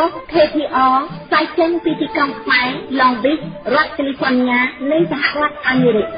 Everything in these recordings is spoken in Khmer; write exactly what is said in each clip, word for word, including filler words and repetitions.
របស់ เค ที อาร์ ផ្សាយចេញពីទីក្រុងខ្មែរ Long Beach រដ្ឋ California នៃសហរដ្ឋអាមេរិក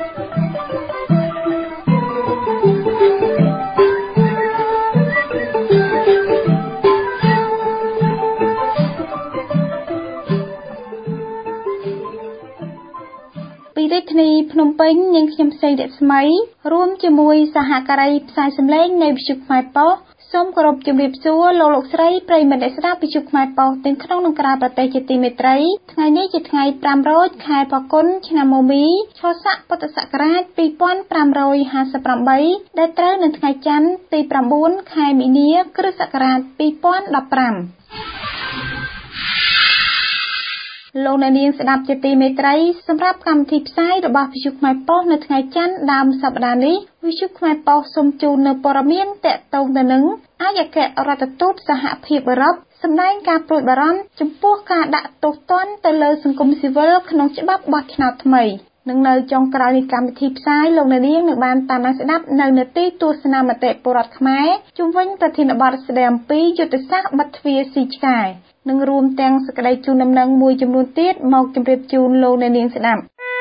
ពីរាជធានីភ្នំពេញនាងខ្ញុំសេងរស្មីរួមជាមួយសហការីផ្សាយសម្លេងនៃវិទ្យុខ្មែរប៉ុស្តិ៍សូមគោរពជំរាបសួរលោកលោកស្រីប្រិយមិត្តអ្នកស្ដាប់វិទ្យុខ្មែរប៉ុស្តិ៍ទាំងក្នុងនិងក្រៅប្រទេសជាទីមេត្រីថ្ងៃនេះជាថ្ងៃប្រាំរោចខែផល្គុនឆ្នាំមមីឆស័កពុទ្ធសករាជពីរពាន់ប្រាំរយហាសិបប្រាំបីដែលត្រូវនៅថ្ងៃច័ន្ទទីប្រាំបួនខែមីនា គ្រិស្តសករាជពីរពាន់ដប់ប្រាំលោកអ្នកនាងស្ដាប់ជាទីមេត្រីសម្រាប់កម្មវិធីផ្សាយរបស់វិទ្យុខ្មែរប៉ុស្តិ៍នៅថ្ងៃច័ន្ទដើមសប្តាហ៍នេះវិទ្យុខ្មែរប៉ុស្តិ៍សូមជូននៅព័ត៌មានទាក់ទងទៅនឹងឯកអគ្គរដ្ឋទូតសហភាពអឺរ៉ុបសម្ដែងការព្រួយបារម្ភចំពោះការដាក់ទោសទណ្ឌទៅលើសង្គមស៊ីវិលក្នុងច្បាប់បោះឆ្នោតថ្មីនឹងនៅចុងក្រោយនៃកម្មវិធីផ្សាយលោកអ្នកនាងនឹងបានតាមដានស្ដាប់នៅនាទីទស្សនាមតិពលរដ្ឋខ្មែរជុំវិញប្រធានបទស្ដីអំពីយុទ្ធសាស្ត្របិទទ្វារស៊ីឆ្កែនិងរួមទាំងសេចក្តីជូនដំណឹងមួយចំនួនទៀតមកជម្រាបជូនលោកអ្នកនាងស្ដាប់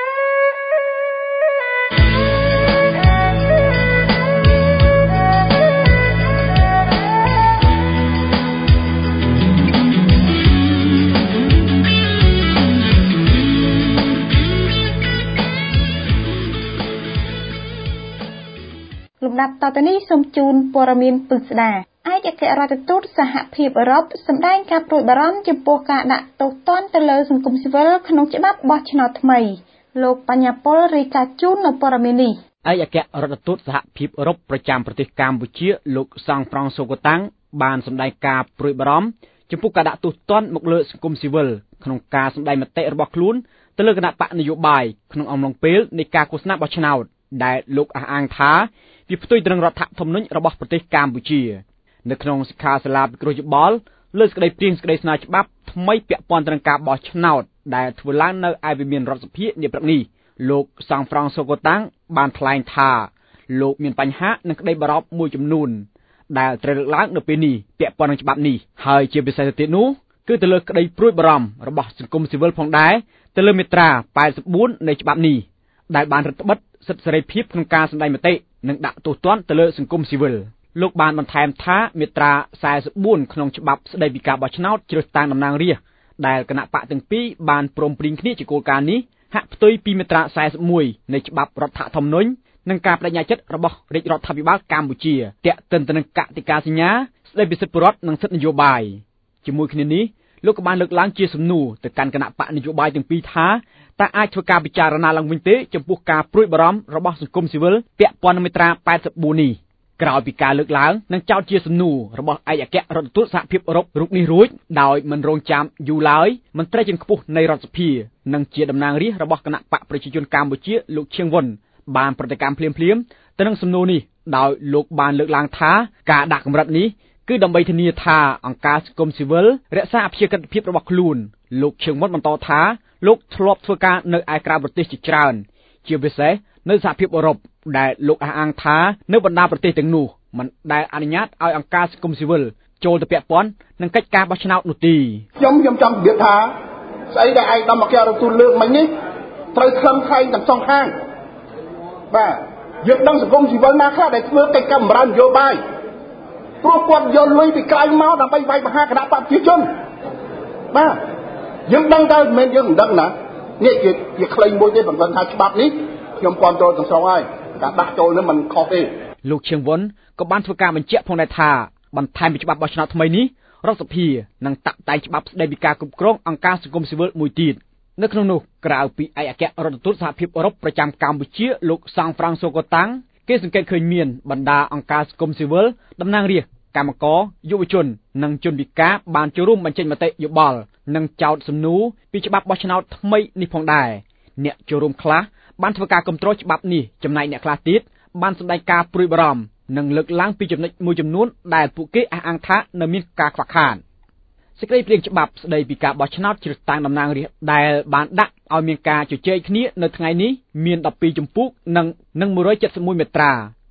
លំដាប់តទៅនេះសូមជូនព័ត៌មានពិស្ដាឯកអគ្គរដ្ឋទូតសហភាពអឺរ៉ុបសម្ដែងការព្រួយបារម្ភចំពោះការដាក់ទោសទណ្ឌទៅលើសង្គមស៊ីវិលក្នុងច្បាប់បោះឆ្នោតថ្មីលោកបញ្ញាពលរាយការណ៍ជូននៅព័ត៌មាននេះឯកអគ្គរដ្ឋទូតសហភាពអឺរ៉ុបប្រចាំប្រទេសកម្ពុជាលោកសង់ហ្វ្រង់សូកូតាំងបានសម្ដែងការព្រួយបារម្ភចំពោះការដាក់ទោសទណ្ឌមកលើសង្គមស៊ីវិលក្នុងការសម្ដែងមតិរបស់ខ្លួនទៅលើគណៈបកនយោបាយក្នុងអំឡុងពេលនៃការឃោសនាបោះឆ្នោតដែលលោកអះអាងថាវាផ្ទុយទៅនឹងរដ្ឋធម្មនុញ្ញរបស់ប្រទេសកម្ពុជានៅក្នុងសិក្ខាសាលាពិគ្រោះយោបល់លើសេចក្តីព្រាងសេចក្តីស្នើច្បាប់ថ្មីពាក់ព័ន្ធទៅនឹងការបោះឆ្នោតដែលធ្វើឡើងនៅឯវិមានរដ្ឋសភានាព្រឹកនេះលោកសង់ហ្វ្រង់សូកូតាំងបានថ្លែងថាលោកមានបញ្ហានឹងក្តីបារម្ភមួយចំនួនដែលត្រូវលើកឡើងនៅពេលនេះពាក់ព័ន្ធនឹងច្បាប់នេះហើយជាពិសេសទៅទៀតនោះគឺទៅលើក្តីព្រួយបារម្ភរបស់សង្គមស៊ីវិលផងដែរទៅលើមាត្រាប៉ែតសិបបួននៃច្បាប់នេះដែលបានរឹតបន្តឹងសិទ្ធិសេរីភាពក្នុងការសម្ដែងមតិនិងដាក់ទោសទណ្ឌទៅលើសង្គមស៊ីវិលលោកបានបន្ថែមថាមាត្រាសែសិបបួនក្នុងច្បាប់ស្តីពីការបោះឆ្នោតជ្រើសតាំងតំណាងរាស្ត្រដែលគណៈបកទាំងពីរបានព្រមព្រៀងគ្នាជាគោលការណ៍នេះហាក់ផ្ទុយពីមាត្រាសែសិបមួយនៃច្បាប់រដ្ឋធម្មនុញ្ញនិងការបដិញ្ញាចិត្តរបស់រាជរដ្ឋាភិបាលកម្ពុជាទាក់ទិនទៅនឹងកតិកាសញ្ញាស្តីពីសិទ្ធិពលរដ្ឋនិងសិទ្ធិនយោបាយជាមួយគ្នានេះលោកក៏បានលើកឡើងជាសំណួរទៅកាន់គណៈបកនយោបាយទាំងពីរថាតើអាចធ្វើការពិចារណាឡើងវិញទេចំពោះការព្រួយបារម្ភរបស់សង្គមស៊ីវិលពាក់ព័ន្ធនឹងមាត្រាប៉ែតសិបបួននេះក្រោយពីការលើកឡើងនិងចោទជាសំណួររបស់ឯកអគ្គរដ្ឋទូតសហភាពអឺរ៉ុបរូបនេះរួចដោយមិនរងចាំយូរឡើយមន្ត្រីជាន់ខ្ពស់នៃរដ្ឋសភានិងជាតំណាងរាស្ត្ររបស់គណៈបកប្រជាជនកម្ពុជាលោកឈៀងវុនបានប្រតិកម្មភ្លាមៗទៅនឹងសំណួរនេះដោយលោកបានលើកឡើងថាការដាក់កម្រិតនេះគឺដើម្បីធានាថាអង្គការសង្គមស៊ីវិលរក្សាអព្យាក្រឹតភាពរបស់ខ្លួនលោកឈៀងវុនបន្តថាលោកធ្លាប់ធ្វើការនៅឯក្រៅប្រទេសជាច្រើនជាពិសេសនៅសហភាពអឺរ៉ុបដែលលោកអះអាងថានៅបណ្ដាប្រទេសទាំងនោះមិនដែលអនុញ្ញាតឲ្យអង្គការសង្គមស៊ីវិលចូលទៅពាក់ព័ន្ធនឹងកិច្ចការបោះឆ្នោតនោះទេខ្ញុំខ្ញុំចង់ជម្រាបថាស្អីដែលឯកឧត្តមអគ្គរដ្ឋទូតលើកមិញនេះត្រូវខំខែងទាំងសងខាងបាទយើងដឹងសង្គមស៊ីវិលណាខ្លះដែលធ្វើកិច្ចការបម្រើនយោបាយព្រោះគាត់យកលុយពីក្រៅមកដើម្បីវាយមហាគណៈបកប្រជាជនបាទយើងដឹងទៅមិនមែនយើងមិនដឹងណានេះជាជាខ្លីមួយទេបើមិនថាច្បាប់នេះខ្ញុំគាំទ្រទាំងស្រុងហើយការដាក់ចូលនេះមិនខុសទេលោកឈៀងវុនក៏បានធ្វើការបញ្ជាក់ផងដែរថាបន្ថែមពីច្បាប់បោះឆ្នោតថ្មីនេះរដ្ឋសភានឹងតាក់តែងច្បាប់ស្តីពីការគ្រប់គ្រងអង្គការសង្គមស៊ីវិលមួយទៀតនៅក្នុងនោះក្រៅពីឯកអគ្គរដ្ឋទូតសហភាពអឺរ៉ុបប្រចាំកម្ពុជាលោកសង់ហ្វ្រង់សូកូតាំងគេសង្កេតឃើញមានបណ្ដាអង្គការសង្គមស៊ីវិលតំណាងរាស្ត្រកម្មករយុវជននិងជនពិការបានចូលរួមបញ្ចេញមតិយោបល់និងចោទសំណួរពីច្បាប់បោះឆ្នោតថ្មីនេះផងដែរអ្នកចូលរួមខ្លះបានធ្វើការគ្រប់គ្រងច្បាប់នេះចំណែកអ្នកខ្លះទៀតបានសម្ដែងការព្រួយបារម្ភនិងលើកឡើងពីចំណុចមួយចំនួនដែលពួកគេអះអាងថានៅមានការខ្វះខាតសេចក្តីព្រាងច្បាប់ស្តីពីការបោះឆ្នោតជ្រើសតាំងតំណាងរាស្ត្រដែលបានដាក់ឲ្យមានការជជែកគ្នានៅថ្ងៃនេះមានដប់ពីរជំពូកនិងនិងមួយរយเจ็ดสิบเอ็ดមាត្រា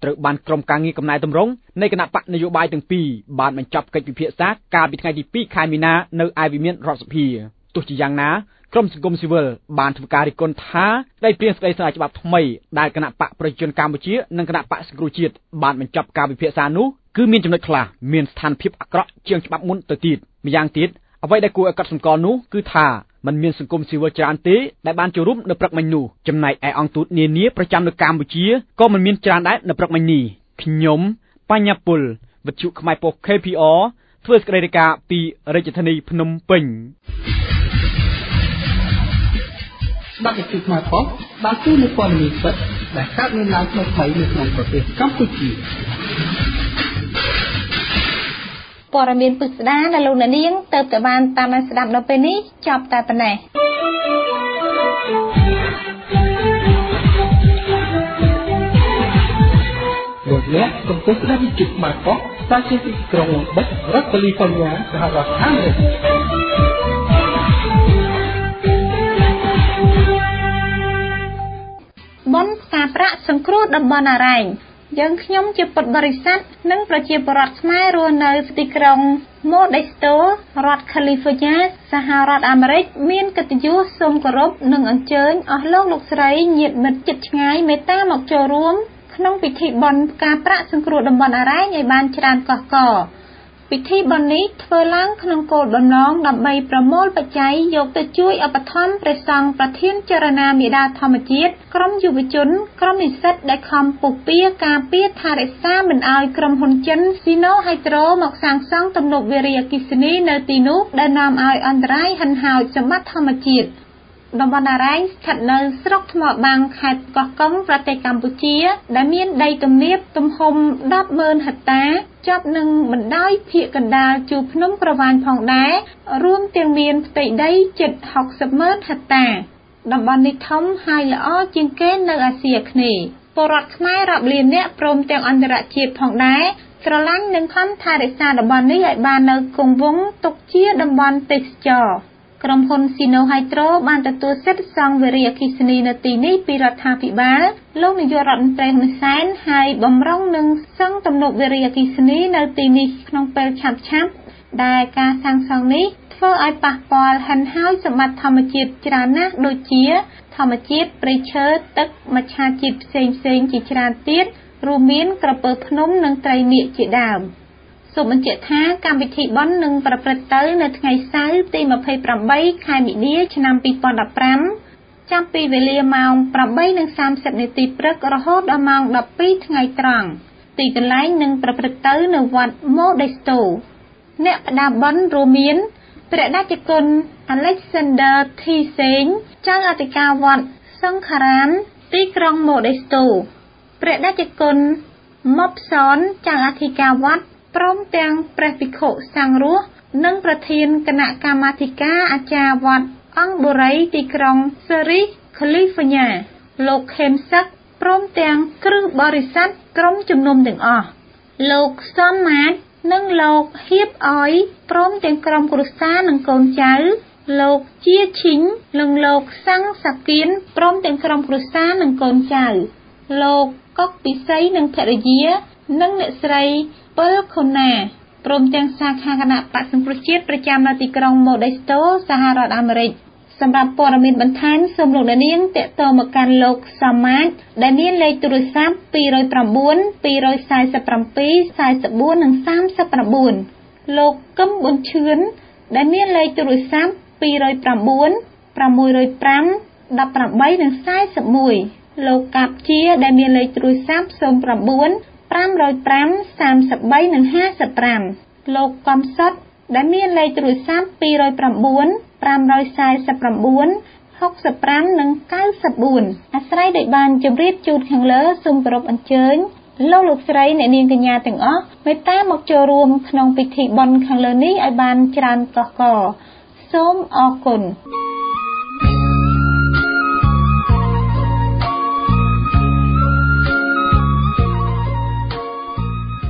ត្រូវបានក្រុមការងារកំណែតម្រង់នៃគណៈបកនយោបាយទាំងពីរបានបញ្ចប់កិច្ចពិភាក្សាកាលពីថ្ងៃទីពីរខែមីនានៅឯវិមានរដ្ឋសភាទោះជាយ៉ាងណាក្រុមសង្គមស៊ីវិលបានធ្វើការរិះគន់ថាដីព្រាងស្តីស្រាយច្បាប់ថ្មីដែលគណៈបកប្រជាជនកម្ពុជានិងគណៈបកសង្គ្រោះជាតិបានបញ្ចប់ការពិភាក្សានោះគឺមានចំណុចខ្លះមានស្ថានភាពអាក្រក់ជាងច្បាប់មុនទៅទៀតម្យ៉ាងទៀតអ្វីដែលគួរឲ្យកត់សម្គាល់នោះគឺថាมันមានសង្គមស៊ីវិលច្រើនទេដែលបានចូលរួមនៅព្រឹកមិញនោះចំណែកឯអង្គទូតនានាប្រចាំនៅកម្ពុជាក៏មិនមានច្រើនដែរនៅព្រឹកមិញនេះខ្ញុំបញ្ញាពុលវិទ្យុខ្មែរប៉ុស្តិ៍ ខេ ភី អារ ធ្វើសេចក្តីរាយការណ៍ពីរាជធានីភ្នំពេញស្ដាប់វិទ្យុខ្មែរប៉ុស្តិ៍បានជួយនៅព័ត៌មានពិតដែលកើតមានឡើងថ្មីៗនៅក្នុងប្រទេសកម្ពុជាព័ត៌មានពិស្ដារដែលលោកអ្នកនាងទៅតែបានតាមដានស្ដាប់នៅពេលនេះចប់តែប៉ុណ្ណេះលោកអ្នកកំពុងស្ដាប់វិទ្យុខ្មែរប៉ុស្តិ៍ស្ថានីយ៍ទីក្រុងបិទរដ្ឋកាលីហ្វ័រញ៉ាសហរដ្ឋអាមេរិកបនផ្សារប្រាក់សង្គ្រោះតំបន់អរ៉ែងយើងខ្ញុំជាពុទ្ធបរិស័ទនិងប្រជាពលរដ្ឋខ្មែររស់នៅទីក្រុង Modesto រដ្ឋ California សហរដ្ឋអាមេរិកមានកិត្តិយសសូមគោរពនិងអញ្ជើញអស់លោកលោកស្រីញាតិមិត្តជិតឆ្ងាយមេត្តាមកចូលរួមក្នុងពិធីបុណ្យផ្កាប្រាក់សង្គ្រោះតំបន់អរ៉ែងឲ្យបានច្រើនកុះករពិធីបុណ្យនេះធ្វើឡើងក្នុងគោលបំណងដើម្បីប្រមូលបច្ច័យយកទៅជួយឧបត្ថម្ភព្រះសង្ឃប្រធានចរណាមេដាធម្មជាតិក្រុមយុវជនក្រុមនិស្សិតដែលខំពុះពៀការពារថែរក្សាមិនឲ្យក្រុមហ៊ុនចិន Sino Hydro មកសាងសង់ទំនប់វារីអគ្គិសនីនៅទីនោះដែលនាំឲ្យអន្តរាយហិនហោចសម្បត្តិធម្មជាតិតំបន់អរ៉ែងស្ថិតនៅស្រុកថ្មបាំងខេត្តកោះកុងប្រទេសកម្ពុជាដែលមានដីទំនាបទំហំ ដប់ម៉ឺន ហិកតាជាប់នឹងបណ្ដោយភាគកណ្ដាលជួរភ្នំក្រវាញផងដែររួមទាំងមានផ្ទៃដីជិត ហុកសិបម៉ឺន ហិកតាតំបន់នេះធំហើយល្អជាងគេនៅអាស៊ីអាគ្នេយ៍ពលរដ្ឋខ្មែររាប់លាននាក់ព្រមទាំងអន្តរជាតិផងដែរស្រឡាញ់និងខំថែរក្សាតំបន់នេះឲ្យបាននៅគង់វង្សទុកជាតំបន់ទេសចរណ៍ក្រុមហ៊ុន Sino Hydro បានទទួលសិទ្ធិសង់វារីអគ្គិសនីនៅទីនេះពីរដ្ឋាភិបាលលោកនាយករដ្ឋមន្ត្រីហ៊ុនសែនហើយបំរុងនឹងសង់ទំនប់វារីអគ្គិសនីនៅទីនេះក្នុងពេលឆាប់ៗដែលការសាងសង់នេះធ្វើឲ្យប៉ះពាល់ហិនហោចសម្បត្តិធម្មជាតិច្រើនណាស់ដូចជាធម្មជាតិព្រៃឈើទឹកមច្ឆជាតិផ្សេងៗជាច្រើនទៀតរួមមានក្រពើភ្នំនិងត្រីនាគជាដើមសូមបញ្ជាក់ថាកម្មវិធីបុណ្យនឹងប្រព្រឹត្តទៅនៅថ្ងៃសៅរ៍ទីម្ភៃប្រាំបីខែមីនាឆ្នាំពីរពាន់ដប់ប្រាំចាប់ពីវេលាម៉ោង ប្រាំបីនិងសាមសិបនាទីព្រឹករហូតដល់ម៉ោង ដប់ពីរថ្ងៃត្រង់ទីកន្លែងនឹងប្រព្រឹត្តទៅនៅវត្ត Modesto អ្នកផ្ដាំបុណ្យរួមមានព្រះតេជគុណ Alexander T. Seng ចៅអធិការវត្តសង្ឃារាមទីក្រុង Modesto ព្រះតេជគុណ Mobson ចៅអធិការវត្តព្រមទាំងព្រះភិក្ខុសង្ឃរស់និងប្រធានគណៈកម្មាធិការអាចារ្យវត្តអង្គបុរីទីក្រុង Ceres California លោកខេមសឹកព្រមទាំងគ្រឹះបរិស័ទក្រុមជំនុំទាំងអស់លោកសំមាតនិងលោកហៀបអយព្រមទាំងក្រុមគ្រួសារនិងកូនចៅលោកជាឈីងនិងលោកសាំងសាគៀនព្រមទាំងក្រុមគ្រួសារនិងកូនចៅលោកកុកពិសីនិងភរិយានិងអ្នកស្រីពិលខូណាព្រមទាំងសាខាគណៈបក្សសង្គ្រោះជាតិប្រចាំនៅទីក្រុង Modesto សហរដ្ឋអាមេរិកសម្រាប់ព័ត៌មានបន្ថែមសូមលោកអ្នកនាងទាក់ទងមកកាន់លោកសំមាតដែលមានលេខទូរស័ព្ទ ពីរប្រាំបួន ពីរស័ក្តិសិបប្រាំពីរ ស័ក្តិបួន និងសាមសិបប្រាំលោកកឹមប៊ុនឈឿនដែលមានលេខទូរស័ព្ទ ពីរប្រាំបួន ប្រាំមួយរយប្រាំ ដប់ប្រាំបី និងស័ក្តិសិបមួយលោកកាប់ជាដែលមានលេខទូរស័ព្ទ ศูนย์ ប្រាំបួន ប្រាំរយប្រាំ សាមសិបបី និងห้าสิบប្រាំលោកកំសុតដែលមានលេខទូរស័ព្ទ ពីរប្រាំបួន ប្រាំរយស័ក្តិសិបប្រាំបួន ហុកសិបប្រាំ និងเก้าสิบสี่អាស្រ័យដោយបានជម្រាបជូនខាងលើសូមគោរពអញ្ជើញលោកលោកស្រីអ្នកនាងកញ្ញាទាំងអស់មេត្តាមកចូលរួមក្នុងពិធីបុណ្យខាងលើនេះឲ្យបានច្រើនកុះករសូមអរគុណ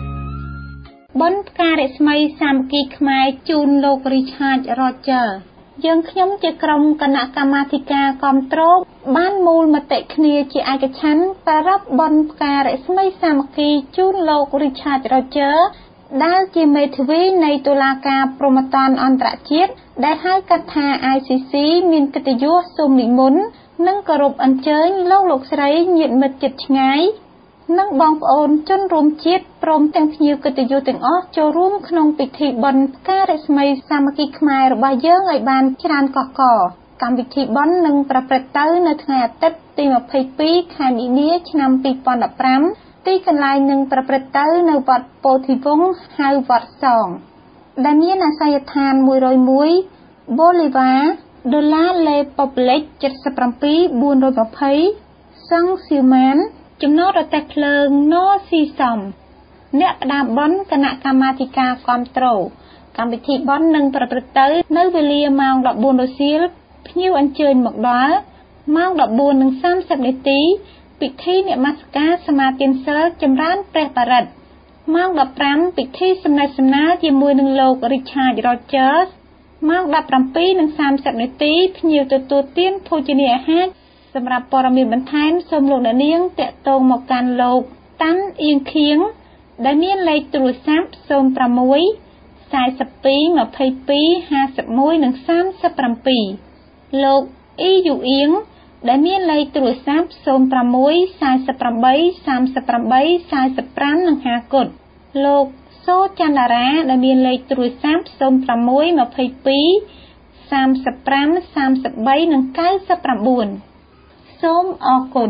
បុណ្យផ្ការស្មីសាមគ្គីខ្មែរជូនលោក Richard Roger យើងខ្ញុំជាក្រុមគណៈកម្មាធិការគាំទ្របានមូលមតិគ្នាជាឯកច្ឆន្ទប្រារព្ធបុណ្យផ្ការរស្មីសាមគ្គីជូនលោក Richard Rogers ដែលជាមេធាវីនៃតុលាការព្រហ្មទណ្ឌអន្តរជាតិដែលហៅកាត់ថា I C C មានកិត្តិយសសូមនិមន្តនិងគោរពអញ្ជើញលោកលោកស្រីញាតិមិត្តជិតឆ្ងាយនិងបងប្អូនជនរួមជាតិព្រមទាំងភ្ញៀវកិត្តិយសទាំងអស់ចូលរួមក្នុងពិធីបុណ្យផ្ការរស្មីសាមគ្គីខ្មែររបស់យើងឲ្យបានច្រើនកកកកម្មវិធីបុណ្យនឹងប្រព្រឹត្តទៅនៅថ្ងៃអាទិត្យទីម្ភៃពីរខែមីនាឆ្នាំពីរពាន់ដប់ប្រាំទីកន្លែងនឹងប្រព្រឹត្តទៅនៅវត្តពោធិវង្សហៅវត្តសងដែលមានអាសយដ្ឋានមួយរយមួយ Bolivar ដុល្លារលេពបលិច เจ็ดสิบเจ็ด สี่ร้อยยี่สิบ សង់សៀវម៉ានចំណតរទេះភ្លើងណស៊ីសំអ្នកផ្ដាំបុណ្យគណៈកម្មាធិការគាំទ្រកម្មវិធីបុណ្យនឹងប្រព្រឹត្តទៅនៅវេលាម៉ោងដប់បួនរសៀលភ្ញៀវអញ្ជើញមកដល់ម៉ោងដប់បួននិងសាមសិបនាទីពិធីនមស្ការសមាទានសិលចម្រើនព្រះបរិត្តម៉ោងដប់ប្រាំពិធីសំណេះសំណាលជាមួយនឹងលោក Richard Rogers ម៉ោងដប់ប្រាំពីរនិងសាមសិបនាទីភ្ញៀវទទួលទានភោជនាអាហារសម្រាប់ព័ត៌មានបន្ថែមសូមលោកអ្នកនាងតាក់ទងមកកាន់លោកតាន់អៀងខៀងដែលមានលេខទូរស័ព្ទ ศูนย์ หก สี่ สี่ สอง ยี่ สอง ห้า หนึ่ง និង สามสิบเจ็ด លោកអ៊ីយូអៀងដែលមានលេខទូរស័ព្ទ ศูนย์ หก สี่ สี่ แปด สาม แปด สี่ ห้า និងហាគុតលោកសូចន្ទរាដែលមានលេខទូរស័ព្ទ ศูนย์ หก ยี่สิบ สาม ห้า สาม สาม និង เก้าสิบเก้า សូមអរគុណ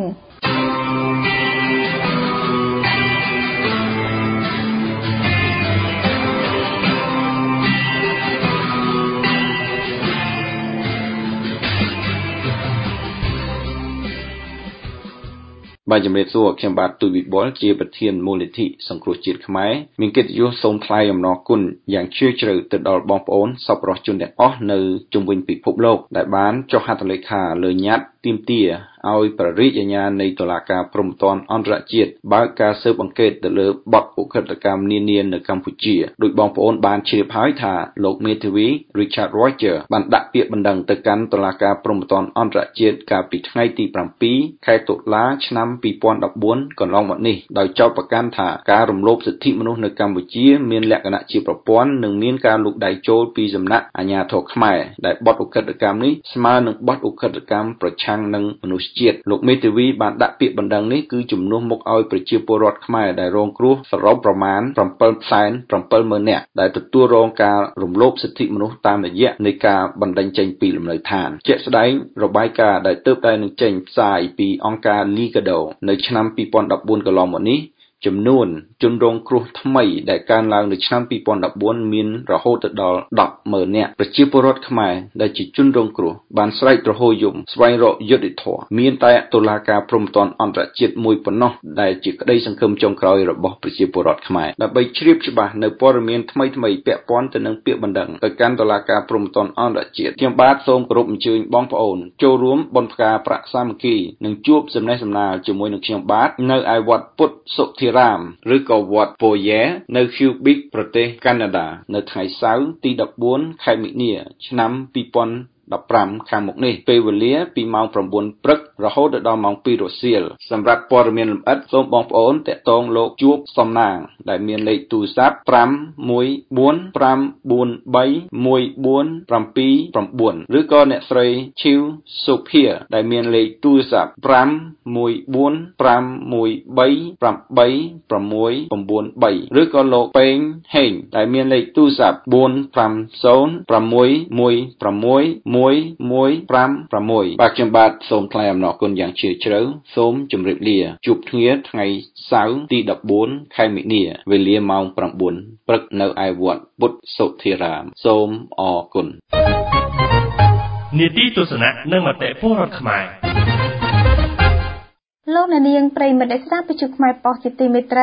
បាទជំរាបសួរខ្ញុំបាទទូចវិបុលជាប្រធានមូលនិធិសង្គ្រោះជាតិខ្មែរមានកិត្តិយសសូមថ្លែងអំណរគុណយ៉ាងជ្រាលជ្រៅទៅដល់បងប្អូនសប្បុរសជនទាំងអស់នៅជុំវិញពិភពលោកដែលបានចុះហត្ថលេខាលើញត្តិទាមទារឲ្យព្រះរាជអាជ្ញានៃតុលាការព្រហ្មទណ្ឌអន្តរជាតិបើកការស៊ើបអង្កេតទៅលើបទឧក្រិដ្ឋកម្មនានានៅកម្ពុជាដោយបងប្អូនបានជ្រាបហើយថាលោកមេធាវី Richard Rogers បានដាក់ពាក្យបណ្ដឹងទៅកាន់តុលាការព្រហ្មទណ្ឌអន្តរជាតិកាលពីថ្ងៃទីប្រាំពីរខែតុលាឆ្នាំពីរពាន់ដប់បួនកន្លងមកនេះដោយចោទប្រកាន់ថាការរំលោភសិទ្ធិមនុស្សនៅកម្ពុជាមានលក្ខណៈជាប្រព័ន្ធនិងមានការលូកដៃចូលពីសំណាក់អាជ្ញាធរខ្មែរដែលបទឧក្រិដ្ឋកម្មនេះស្មើនឹងបទឧក្រិដ្ឋកម្មប្រឆាំងនឹងមនុស្សជាតិលោកមេធាវីបានដាក់ពាក្យបណ្ដឹងនេះគឺជំនួសមុខឲ្យប្រជាពលរដ្ឋខ្មែរដែលរងគ្រោះសរុបប្រមាណ bảy សែន bảy ម៉ឺន នាក់ដែលទទួលរងការរំលោភសិទ្ធិមនុស្សតាមរយៈនៃការបណ្ដឹងចេញពីលំនៅឋានជាក់ស្ដែងរបាយការណ៍ដែលទើបតែនឹងចេញផ្សាយពីអង្គការ Liga do នៅឆ្នាំពីរពាន់ដប់បួនកន្លងមកនេះចំនួនជនរងគ្រោះថ្មីដែលកើនឡើងនៅឆ្នាំពីរពាន់ដប់បួនមានរហូតទៅដល់ ដប់ម៉ឺន នាក់ប្រជាពលរដ្ឋខ្មែរដែលជាជនរងគ្រោះបានស្រែកទ្រហោយំស្វែងរកយុត្តិធម៌មានតែតុលាការព្រហ្មទណ្ឌអន្តរជាតិមួយប៉ុណ្ណោះដែលជាក្តីសង្ឃឹមចុងក្រោយរបស់ប្រជាពលរដ្ឋខ្មែរដើម្បីជ្រាបច្បាស់នៅព័ត៌មានថ្មីៗពាក់ព័ន្ធទៅនឹងពាក្យបណ្ដឹងទៅកាន់តុលាការព្រហ្មទណ្ឌអន្តរជាតិខ្ញុំបាទសូមគោរពអញ្ជើញបងប្អូនចូលរួមបុណ្យផ្ការប្រាក់សាមគ្គីនិងជួបសំណេះសំណាលជាមួយនឹងខ្ញុំបាទនៅឯវត្តពុទ្ធសុធិរាមឬក៏វត្តពោយ៉ែនៅ Quebec ប្រទេសកាណាដានៅថ្ងៃសៅរ៍ទីដប់បួនខែមិនិនាឆ្នាំពីរពាន់ដប់ប្រាំខាងមុខនេះពេលវេលាពីម៉ោង ៩ ព្រឹករហូតដល់ម៉ោង ពីរ រសៀលសម្រាប់ព័ត៌មានលម្អិតសូមបងប្អូនតាក់ទងលោកជួបសំណាងដែលមានលេខទូរស័ព្ទ ប្រាំ មួយ បួន ប្រាំ បួន បី មួយ បួន ប្រាំពីរ ប្រាំ ឬក៏អ្នកស្រីឈីវសូភាដែលមានលេខទូរស័ព្ទ ប្រាំ មួយ បួន ប្រាំ មួយ បី ប្រាំ បី ប្រាំ មួយ ៩ បីឬក៏លោកពេងហេងដែលមានលេខទូរស័ព្ទ បួន ប្រាំ ศูนย์ ប្រាំ មួយ មួយ ប្រាំ មួយ មួយ មួយ ប្រាំ ប្រាំ បាទខ្ញុំបាទសូមថ្លែងអំណរគុណយ៉ាងជ្រាលជ្រៅសូមជម្រាបលាជួបគ្នាថ្ងៃសៅរ៍ទីដប់បួនខែមិនិនាវេលាម៉ោង ៩ ព្រឹកនៅឯវត្តពុទ្ធសុធិរាមសូមអរគុណនីតិទស្សនៈនិងមតិពលរដ្ឋខ្មែរលោកអ្នកនាងប្រិយមិត្តដែលស្ដាប់វិទ្យុខ្មែរប៉ុស្តិ៍ជាទីមេត្រី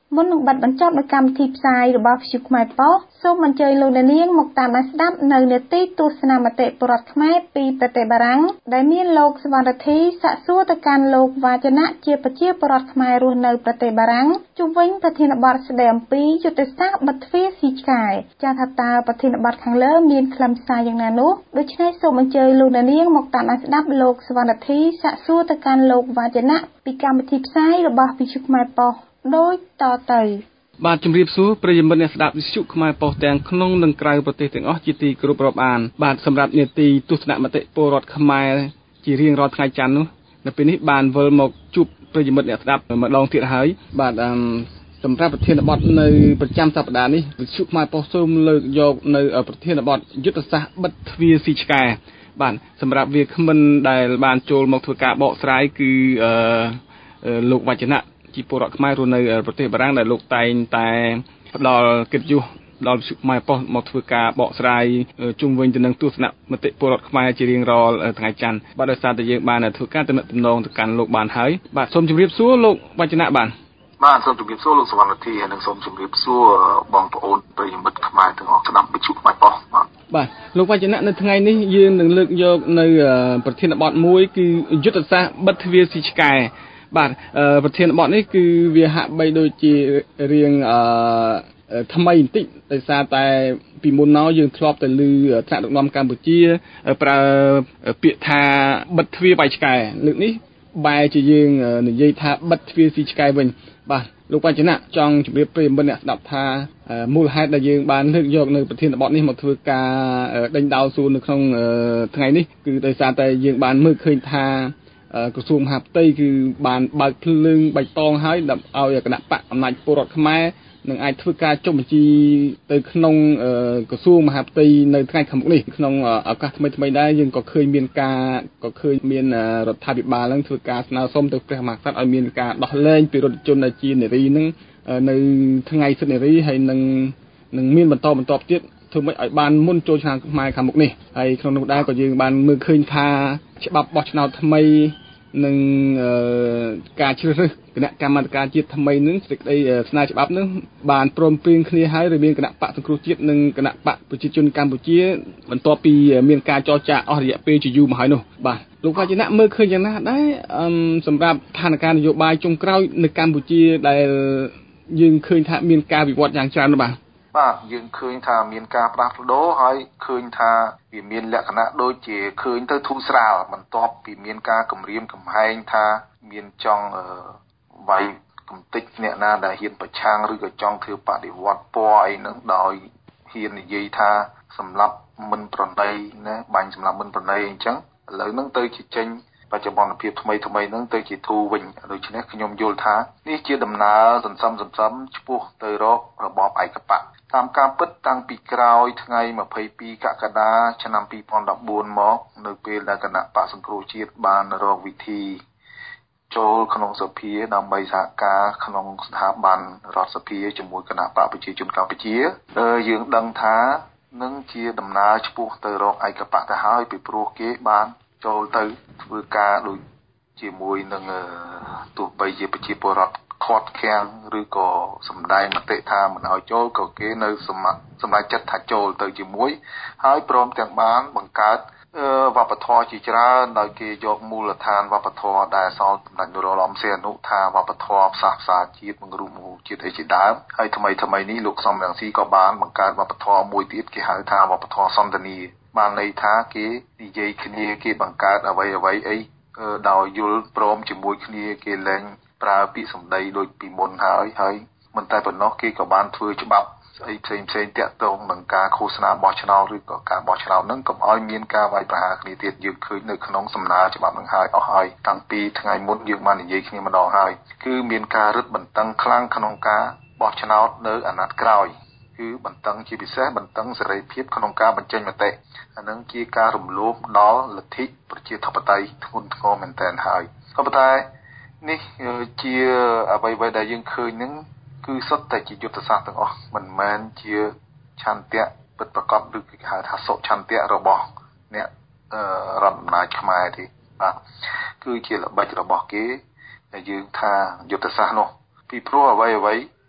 មុននឹងបាត់បញ្ចប់នៅកម្មវិធីផ្សាយរបស់វិទ្យុខ្មែរប៉ុស្តិ៍សូមអញ្ជើញលោកអ្នកនាងមកតាមដានស្ដាប់នៅនេតិទស្សនមតិពលរដ្ឋខ្មែរពីប្រទេសបារាំងដែលមានលោកសវណ្ណរិទ្ធីសាកសួរទៅកាន់លោកវាចនៈជាប្រជាពលរដ្ឋខ្មែររស់នៅប្រទេសបារាំងជុំវិញប្រធានបទស្ដីអំពីយុទ្ធសាស្ត្របិទទ្វារស៊ីឆ្កែចាថាតើប្រធានបទខាងលើមានខ្លឹមសារយ៉ាងណានោះដូច្នេះសូមអញ្ជើញលោកអ្នកនាងមកតាមដានស្ដាប់លោកសវណ្ណរិទ្ធីសាកសួរទៅកាន់លោកវាចនៈពីកម្មវិធីផ្សាយរបស់វិទ្យុខ្មែរប៉ុស្តិ៍ដោយតទៅបាទជំរាបសួរប្រិយមិត្តអ្នកស្ដាប់វិទ្យុខ្មែរប៉ុស្តិ៍ទាំងក្នុងនិងក្រៅប្រទេសទាំងអស់ជាទីគោរពរាប់អានបាទសម្រាប់នេតិទស្សនមតិពលរដ្ឋខ្មែរជារៀងរាល់ថ្ងៃច័ន្ទនោះនៅពេលនេះបានវិលមកជួបប្រិយមិត្តអ្នកស្ដាប់ម្ដងទៀតហើយបាទអឺសម្រាប់ប្រធានបទនៅប្រចាំសប្តាហ៍នេះវិទ្យុខ្មែរប៉ុស្តិ៍សូមលើកយកនៅប្រធានបទយុទ្ធសាស្ត្របិទទ្វារស៊ីឆ្កែបាទសម្រាប់វាគ្មិនដែលបានចូលមកធ្វើការបកស្រាយគឺអឺលោកវចនៈជាពលរដ្ឋខ្មែររស់នៅប្រទេសបារាំងដែលលោកតែងតែផ្ដល់កិត្តិយសដល់វិទ្យុខ្មែរប៉ុស្តិ៍មកធ្វើការបកស្រាយជុំវិញទៅនឹងទស្សនៈមតិពលរដ្ឋខ្មែរជារៀងរាល់ថ្ងៃច័ន្ទបាទដោយសារតែយើងបានធ្វើការទំនាក់ទំនងទៅកាន់លោកបានហើយបាទសូមជម្រាបសួរលោកវចនៈបាទបាទសូមជម្រាបសួរលោកសវណ្ណរិទ្ធីហើយនិងសូមជម្រាបសួរបងប្អូនប្រិយមិត្តខ្មែរទាំងអស់ស្ដាប់វិទ្យុខ្មែរប៉ុស្តិ៍បាទបាទលោកវចនៈនៅថ្ងៃនេះយើងនឹងលើកយកនៅប្រធានបទមួយគឺយុទ្ធសាស្ត្របិទទ្វារស៊ីឆ្កែបាទប្រធានបទនេះគឺវាហាក់បីដូចជារៀងអឺថ្មីបន្តិចដោយសារតែពីមុនមកយើងធ្លាប់តែឮថ្នាក់ដឹកនាំកម្ពុជាប្រើពាក្យថាបិទទ្វារបាយឆ្កែលើកនេះបែរជាយើងនិយាយថាបិទទ្វារស៊ីឆ្កែវិញបាទលោកវចនៈចង់ជម្រាបប្រិយមិត្តអ្នកស្ដាប់ថាមូលហេតុដែលយើងបានលើកយកនៅប្រធានបទនេះមកធ្វើការដេញដោលសួរនៅក្នុងថ្ងៃនេះគឺដោយសារតែយើងបានមើលឃើញថាក្រសួងមហាផ្ទៃគឺបានបើកភ្លើងបៃតងហើយដើម្បីឲ្យគណៈបកអំណាចពលរដ្ឋខ្មែរនឹងអាចធ្វើការចុះបញ្ជីទៅក្នុងក្រសួងមហាផ្ទៃនៅថ្ងៃខាងមុខនេះក្នុងឱកាសថ្មីថ្មីដែរយើងក៏ឃើញមានការក៏ឃើញមានរដ្ឋាភិបាលនឹងធ្វើការស្នើសុំទៅព្រះមហាក្សត្រឲ្យមានការដោះលែងពីរដ្ឋជនដែលជានារីនឹងនៅថ្ងៃសិទ្ធិនារីហើយនឹងនឹងមានបន្តបន្តទៀតធ្វើម៉េចឲ្យបានមុនចូលឆ្នាំខ្មែរខាងមុខនេះហើយក្នុងនោះដែរក៏យើងបានមើលឃើញថាច្បាប់បោះឆ្នោតថ្មីនឹងការជ្រើសរើសគណៈកម្មាធិការជាតិថ្មីនឹងសេចក្តីស្នើច្បាប់នឹងបានព្រមព្រៀងគ្នាហើយរវាងគណៈបកសង្គ្រោះជាតិនិងគណៈបកប្រជាជនកម្ពុជាបន្ទាប់ពីមានការចរចាអស់រយៈពេលជាយូរមកហើយនោះបាទលោកវចនៈមើលឃើញយ៉ាងណាដែរសម្រាប់ស្ថានភាពនយោបាយចុងក្រោយនៅកម្ពុជាដែលយើងឃើញថាមានការវិវត្តយ៉ាងច្រើនបាទបាទយើងឃើញថាមានការផ្លាស់ប្ដូរហើយឃើញថាវាមានលក្ខណៈដូចជាឃើញទៅធូរស្រាលបន្ទាប់ពីមានការគម្រាមកំហែងថាមានចង់វាយកំទេចអ្នកណាដែលហ៊ានប្រឆាំងឬក៏ចង់ធ្វើបដិវត្តពណ៌អីហ្នឹងដោយហ៊ាននិយាយថាសម្រាប់មិនប្រណីណាបាញ់សម្រាប់មិនប្រណីអញ្ចឹងឥឡូវហ្នឹងទៅជាចេញបច្ចុប្បន្នភាពថ្មីថ្មីហ្នឹងទៅជាធូរវិញដូច្នេះខ្ញុំយល់ថានេះជាដំណើរសន្សំសន្សំឆ្ពោះទៅរករបបឯកបក្សតាមការពិតតាំងពីក្រោយថ្ងៃម្ភៃពីរកក្កដាឆ្នាំពីរពាន់ដប់បួនមកនៅពេលដែលគណៈបក្សសង្គ្រោះជាតិបានរកវិធីចូលក្នុងសភាដើម្បីសហការក្នុងស្ថាប័នរដ្ឋសភាជាមួយគណៈបកប្រជាជនកម្ពុជាយើងដឹងថានឹងជាដំណើរឆ្ពោះទៅរកឯកបក្សទៅហើយពីព្រោះគេបានចូលទៅធ្វើការដូចជាមួយនឹងទោះបីជាប្រជាពលរដ្ឋខាត់ខាំងឬក៏សម្ដែងមតិថាមិនឲ្យចូលក៏គេនៅសម្រាប់ចិត្តថាចូលទៅជាមួយហើយព្រមទាំងបានបង្កើតវប្បធម៌ជាច្រើនដោយគេយកមូលដ្ឋានវប្បធម៌ដែលសល់សម្ដេចនរោត្តមសីហនុថាវប្បធម៌ផ្សះផ្សាជាតិបង្រួបបង្រួមជាតិអីជាដើមហើយថ្មីថ្មីនេះលោកសំរងស៊ីក៏បានបង្កើតវប្បធម៌មួយទៀតគេហៅថាវប្បធម៌សន្តានាបានន័យថាគេនិយាយគ្នាគេបង្កើតអ្វីអ្វីអីដោយយល់ព្រមជាមួយគ្នាគេលែងប្រើពាក្យសម្ដីដូចពីមុនហើយហើយមិនតែប៉ុណ្ណោះគេក៏បានធ្វើច្បាប់ស្អីផ្សេងផ្សេងតាក់ទងនឹងការឃោសនាបោះឆ្នោតឬក៏ការបោះឆ្នោតហ្នឹងកុំឲ្យមានការវាយប្រហារគ្នាទៀតយើងឃើញនៅក្នុងសំណើច្បាប់ហ្នឹងហើយអស់ហើយតាំងពីថ្ងៃមុនយើងបាននិយាយគ្នាម្ដងហើយគឺមានការរឹតបន្តឹងខ្លាំងក្នុងការបោះឆ្នោតនៅអាណត្តិក្រោយគឺបន្តឹងជាពិសេសបន្តឹងសេរីភាពក្នុងការបញ្ចេញមតិអានឹងជាការរំលោភដល់លទ្ធិប្រជាធិបតេយ្យធ្ងន់ធ្ងរមែនទែនហើយក៏ប៉ុន្តែនេះជាអ្វីៗដែលយើងឃើញហ្នឹងគឺសុទ្ធតែជាយុទ្ធសាស្ត្រទាំងអស់មិនមែនជាឆន្ទៈពិតប្រាកដឬគេហៅថាសុឆន្ទៈរបស់អ្នករដ្ឋអំណាចខ្មែរទេបាទគឺជាល្បិចរបស់គេដែលយើងថាយុទ្ធសាស្ត្រនោះពីព្រោះអ្វីអ្វី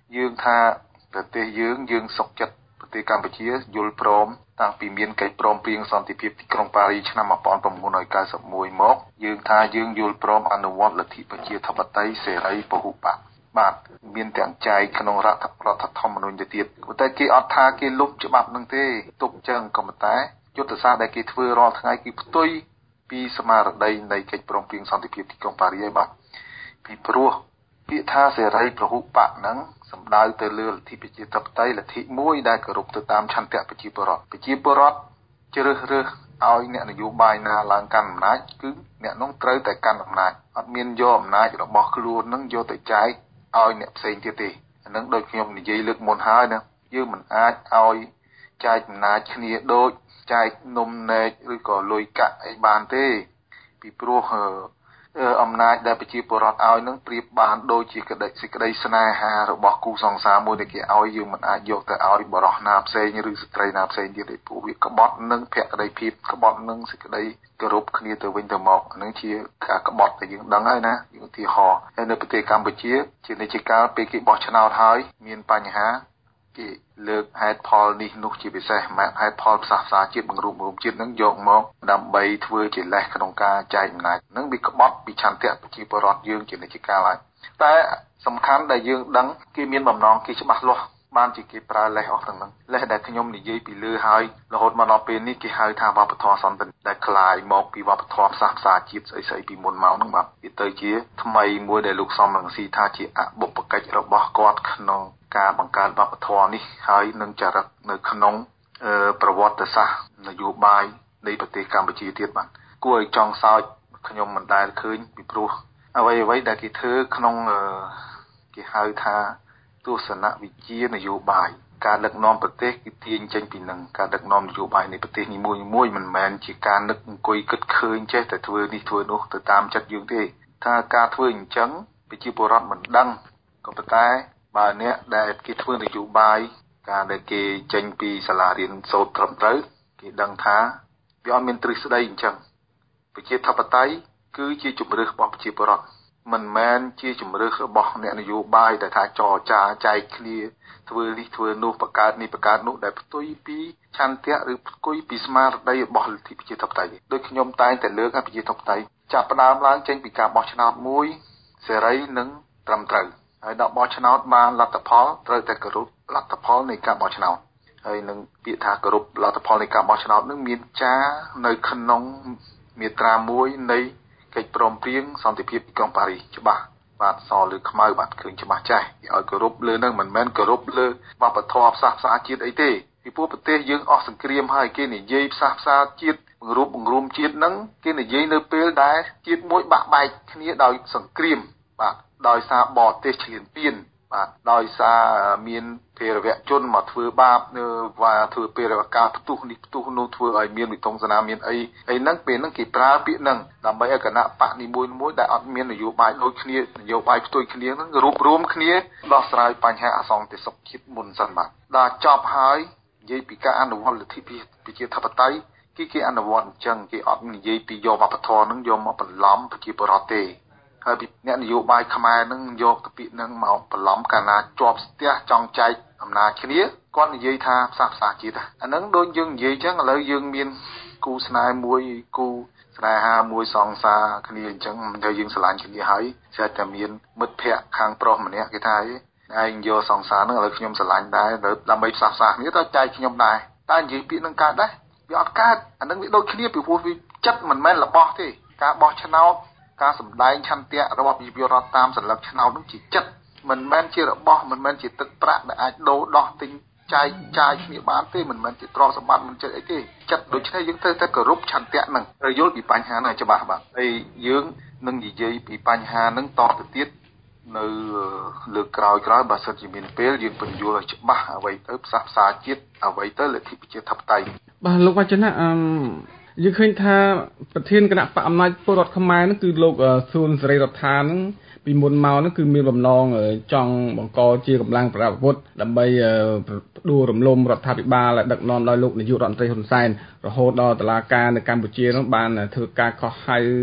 យើងថាប្រទេសយើងយើងសុខចិត្តប្រទេសកម្ពុជាយល់ព្រមតាំងពីមានកិច្ចព្រមព្រៀងសន្តិភាពទីក្រុងប៉ារីសឆ្នាំnineteen ninety-oneមកយើងថាយើងយល់ព្រមអនុវត្តលទ្ធិប្រជាធិបតេយ្យសេរីពហុបកបាទមានទាំងចែកក្នុងរដ្ឋរដ្ឋធម្មនុញ្ញទៅទៀតតែគេអត់ថាគេលុបច្បាប់នឹងទេទុកចឹងក៏ប៉ុន្តែយុទ្ធសាស្ត្រដែលគេធ្វើរាល់ថ្ងៃគឺផ្ទុយពីស្មារតីនៃកិច្ចព្រមព្រៀងសន្តិភាពទីក្រុងប៉ារីសឯបាទពីព្រោះពាក្យថាសេរីពហុបកហ្នឹងសំដៅទៅលើលទ្ធិប្រជាធិបតេយ្យលទ្ធិមួយដែលគោរពទៅតាមឆន្ទៈប្រជាពលរដ្ឋប្រជាពលរដ្ឋជ្រើសរើសឲ្យអ្នកនយោបាយណាឡើងកាន់អំណាចគឺអ្នកនោះត្រូវតែកាន់អំណាចអត់មានយកអំណាចរបស់ខ្លួននឹងយកទៅចែកឲ្យអ្នកផ្សេងទៀតទេអានឹងដូចខ្ញុំនិយាយលើកមុនហើយណាយើងមិនអាចឲ្យចែកអំណាចគ្នាដូចចែកនំនែកឬក៏លុយកាក់អីបានទេពីព្រោះអំណាចដែលប្រជាពលរដ្ឋឲ្យនឹងប្រៀបបានដូចជាក្តីសេចក្តីស្នេហារបស់គូសង្សារមួយដែលគេឲ្យយើងមិនអាចយកទៅឲ្យបរិះណាផ្សេងឬស្ត្រីណាផ្សេងទៀតទេព្រោះវាក្បត់នឹងភក្តីភាពក្បត់នឹងសេចក្តីគោរពគ្នាទៅវិញទៅមកអានឹងជាការក្បត់ដែលយើងដឹងហើយណាយើងឧទាហរណ៍ហើយនៅប្រទេសកម្ពុជាជានិច្ចកាលពេលគេបោះឆ្នោតហើយមានបញ្ហាគេលើកហេតុផលនេះនោះជាពិសេសហេតុផលផ្សះផ្សាជាតិបង្រួបបង្រួមជាតិនឹងយកមកដើម្បីធ្វើជាលេសក្នុងការចែកអំណាចនឹងវាក្បត់ពីឆន្ទៈប្រជាពលរដ្ឋយើងជានិច្ចកាលហើយតែសំខាន់ដែលយើងដឹងគេមានបំណងគេច្បាស់លាស់បានជាគេប្រើលេសអស់ទាំងហ្នឹងលេសដែលខ្ញុំនិយាយពីលើហើយរហូតមកដល់ពេលនេះគេហៅថាវប្បធម៌សន្តិនិកដែលคล้ายមកពីវប្បធម៌ផ្សះផ្សាជាតិស្អីស្អីពីមុនមកហ្នឹងបាទវាទៅជាថ្មីមួយដែលលោកសំរងស៊ីថាជាអបុព្វកិច្ចរបស់គាត់ក្នុងការបង្កើតវប្បធម៌នេះហើយនឹងចរិតនៅក្នុងប្រវត្តិសាស្ត្រនយោបាយនៃប្រទេសកម្ពុជាទៀតបាទគួរឲ្យចង់សោចខ្ញុំមិនដែលឃើញពីព្រោះអ្វីអ្វីដែលគេធ្វើក្នុងគេហៅថាទស្សនវិជ្ជានយោបាយការដឹកនាំប្រទេសគឺទាញចេញពីនឹងការដឹកនាំនយោបាយនៃប្រទេសនីមួយៗមិនមែនជាការនឹកអង្គុយគិតឃើញចេះតែធ្វើនេះធ្វើនោះទៅតាមចិត្តយើងទេថាការធ្វើអញ្ចឹងប្រជាពលរដ្ឋមិនដឹងក៏ប៉ុន្តែបើអ្នកដែលគេធ្វើនយោបាយការដែលគេចេញពីសាលារៀនសូត្រត្រឹមត្រូវគេដឹងថាវាអត់មានទ្រឹស្ដីអញ្ចឹងប្រជាធិបតេយ្យគឺជាជំរឿសរបស់ប្រជាពលរដ្ឋមិនមែនជាជំរឿសរបស់អ្នកនយោបាយដែលថាចរចាចែកគ្នាធ្វើនេះធ្វើនោះបង្កើតនេះបង្កើតនោះដែលផ្ទុយពីឆន្ទៈឬផ្ទុយពីស្មារតីរបស់លទ្ធិប្រជាធិបតេយ្យដូចខ្ញុំតែងតែលើកថាប្រជាធិបតេយ្យចាប់ផ្ដើមឡើងចេញពីការបោះឆ្នោតមួយសេរីនិងត្រឹមត្រូវហើយដល់បោះឆ្នោតបានលទ្ធផលត្រូវតែគោរពលទ្ធផលនៃការបោះឆ្នោតហើយនឹងពាក្យថាគោរពលទ្ធផលនៃការបោះឆ្នោតនឹងមានចារនៅក្នុងមាត្រាមួយនៃកិច្ចព្រមព្រៀងសន្តិភាពទីក្រុងប៉ារីសច្បាស់បាទសលើខ្មៅបាទឃើញច្បាស់ចាស់ឲ្យគោរពលើនឹងមិនមែនគោរពលើវប្បធម៌ផ្សះផ្សាជាតិអីទេពីព្រោះប្រទេសយើងអស់សង្គ្រាមហើយគេនិយាយផ្សះផ្សាជាតិបង្រួបបង្រួមជាតិនឹងគេនិយាយនៅពេលដែលជាតិមួយបាក់បែកគ្នាដោយសង្គ្រាមបាទដោយសារបរទេសឈ្លានពានបាទដោយសារមានភេរវជនមកធ្វើបាបនៅvàធ្វើពេលការផ្ទុះនេះផ្ទុះនោះធ្វើឲ្យមានវិធង្សនាមានអីអីហ្នឹងពេលហ្នឹងគេប្រើពាក្យហ្នឹងដើម្បីឲ្យគណៈបកនីមួយៗដែលអត់មាននយោបាយដូចគ្នានយោបាយផ្ទុយគ្នាហ្នឹងរួបរวมគ្នាដោះស្រាយបញ្ហាអសន្តិសុខជាតិមុនសិនបាទដល់ចប់ហើយនិយាយពីការអនុវត្តលទ្ធិប្រជាធិបតេយ្យគេគេអនុវត្តអញ្ចឹងគេអត់និយាយពីយកវប្បធម៌ហ្នឹងយកមកបន្លំប្រជាពលរដ្ឋទេហើយអ្នកនយោបាយខ្មែរនឹងយកទៅពាក្យនឹងមកបន្លំកាលណាជាប់ស្ទះចង់ចែកអំណាចគ្នាគាត់និយាយថាផ្សះផ្សាជាតិអាហ្នឹងដូចយើងនិយាយអញ្ចឹងឥឡូវយើងមានគូស្នេហ៍មួយគូស្នេហាមួយសង្សារគ្នាអញ្ចឹងតែយើងស្រឡាញ់គ្នាហើយស្រាប់តែមានមិត្តភ័ក្តិខាងប្រុសម្នាក់គេថាឯងយកសង្សារហ្នឹងឥឡូវខ្ញុំស្រឡាញ់ដែរដើម្បីផ្សះផ្សាគ្នាទៅចែកខ្ញុំដែរតែនិយាយពាក្យនឹងកើតដែរវាអត់កើតអាហ្នឹងវាដូចគ្នាពីព្រោះវាចិត្តមិនមែនរបស់ទេការបោះឆ្នោតការសម្ដែងឆន្ទៈរបស់ប្រជាពលរដ្ឋតាមសន្លឹកឆ្នោតនោះជាចិត្តមិនមែនជារបស់មិនមែនជាទឹកប្រាក់ដែលអាចដូរដោះទិញចែកចាយគ្នាបានទេមិនមែនជាទ្រព្យសម្បត្តិមិនចិត្តអីទេចិត្តដូច្នេះយើងត្រូវតែគោរពឆន្ទៈហ្នឹងត្រូវយល់ពីបញ្ហាហ្នឹងច្បាស់បាទហើយយើងនឹងនិយាយពីបញ្ហាហ្នឹងតទៅទៀតនៅលើក្រោយក្រោយបើសិនជាមានពេលយើងពន្យល់ឲ្យច្បាស់អ្វីទៅផ្សះផ្សាជាតិអ្វីទៅលទ្ធិប្រជាធិបតេយ្យបាទលោកវចនៈអឺយើងឃើញថាប្រធានគណៈបកអំណាចពលរដ្ឋខ្មែរហ្នឹងគឺលោកសួនសេរីរដ្ឋាហ្នឹងពីមុនមកហ្នឹងគឺមានបំណងចង់បង្កជាកម្លាំងប្រដាប់អាវុធដើម្បីផ្ដួលរំលំរដ្ឋាភិបាលដឹកនាំដោយលោកនាយករដ្ឋមន្ត្រីហ៊ុនសែនរហូតដល់តុលាការនៅកម្ពុជាហ្នឹងបានធ្វើការកោះហៅ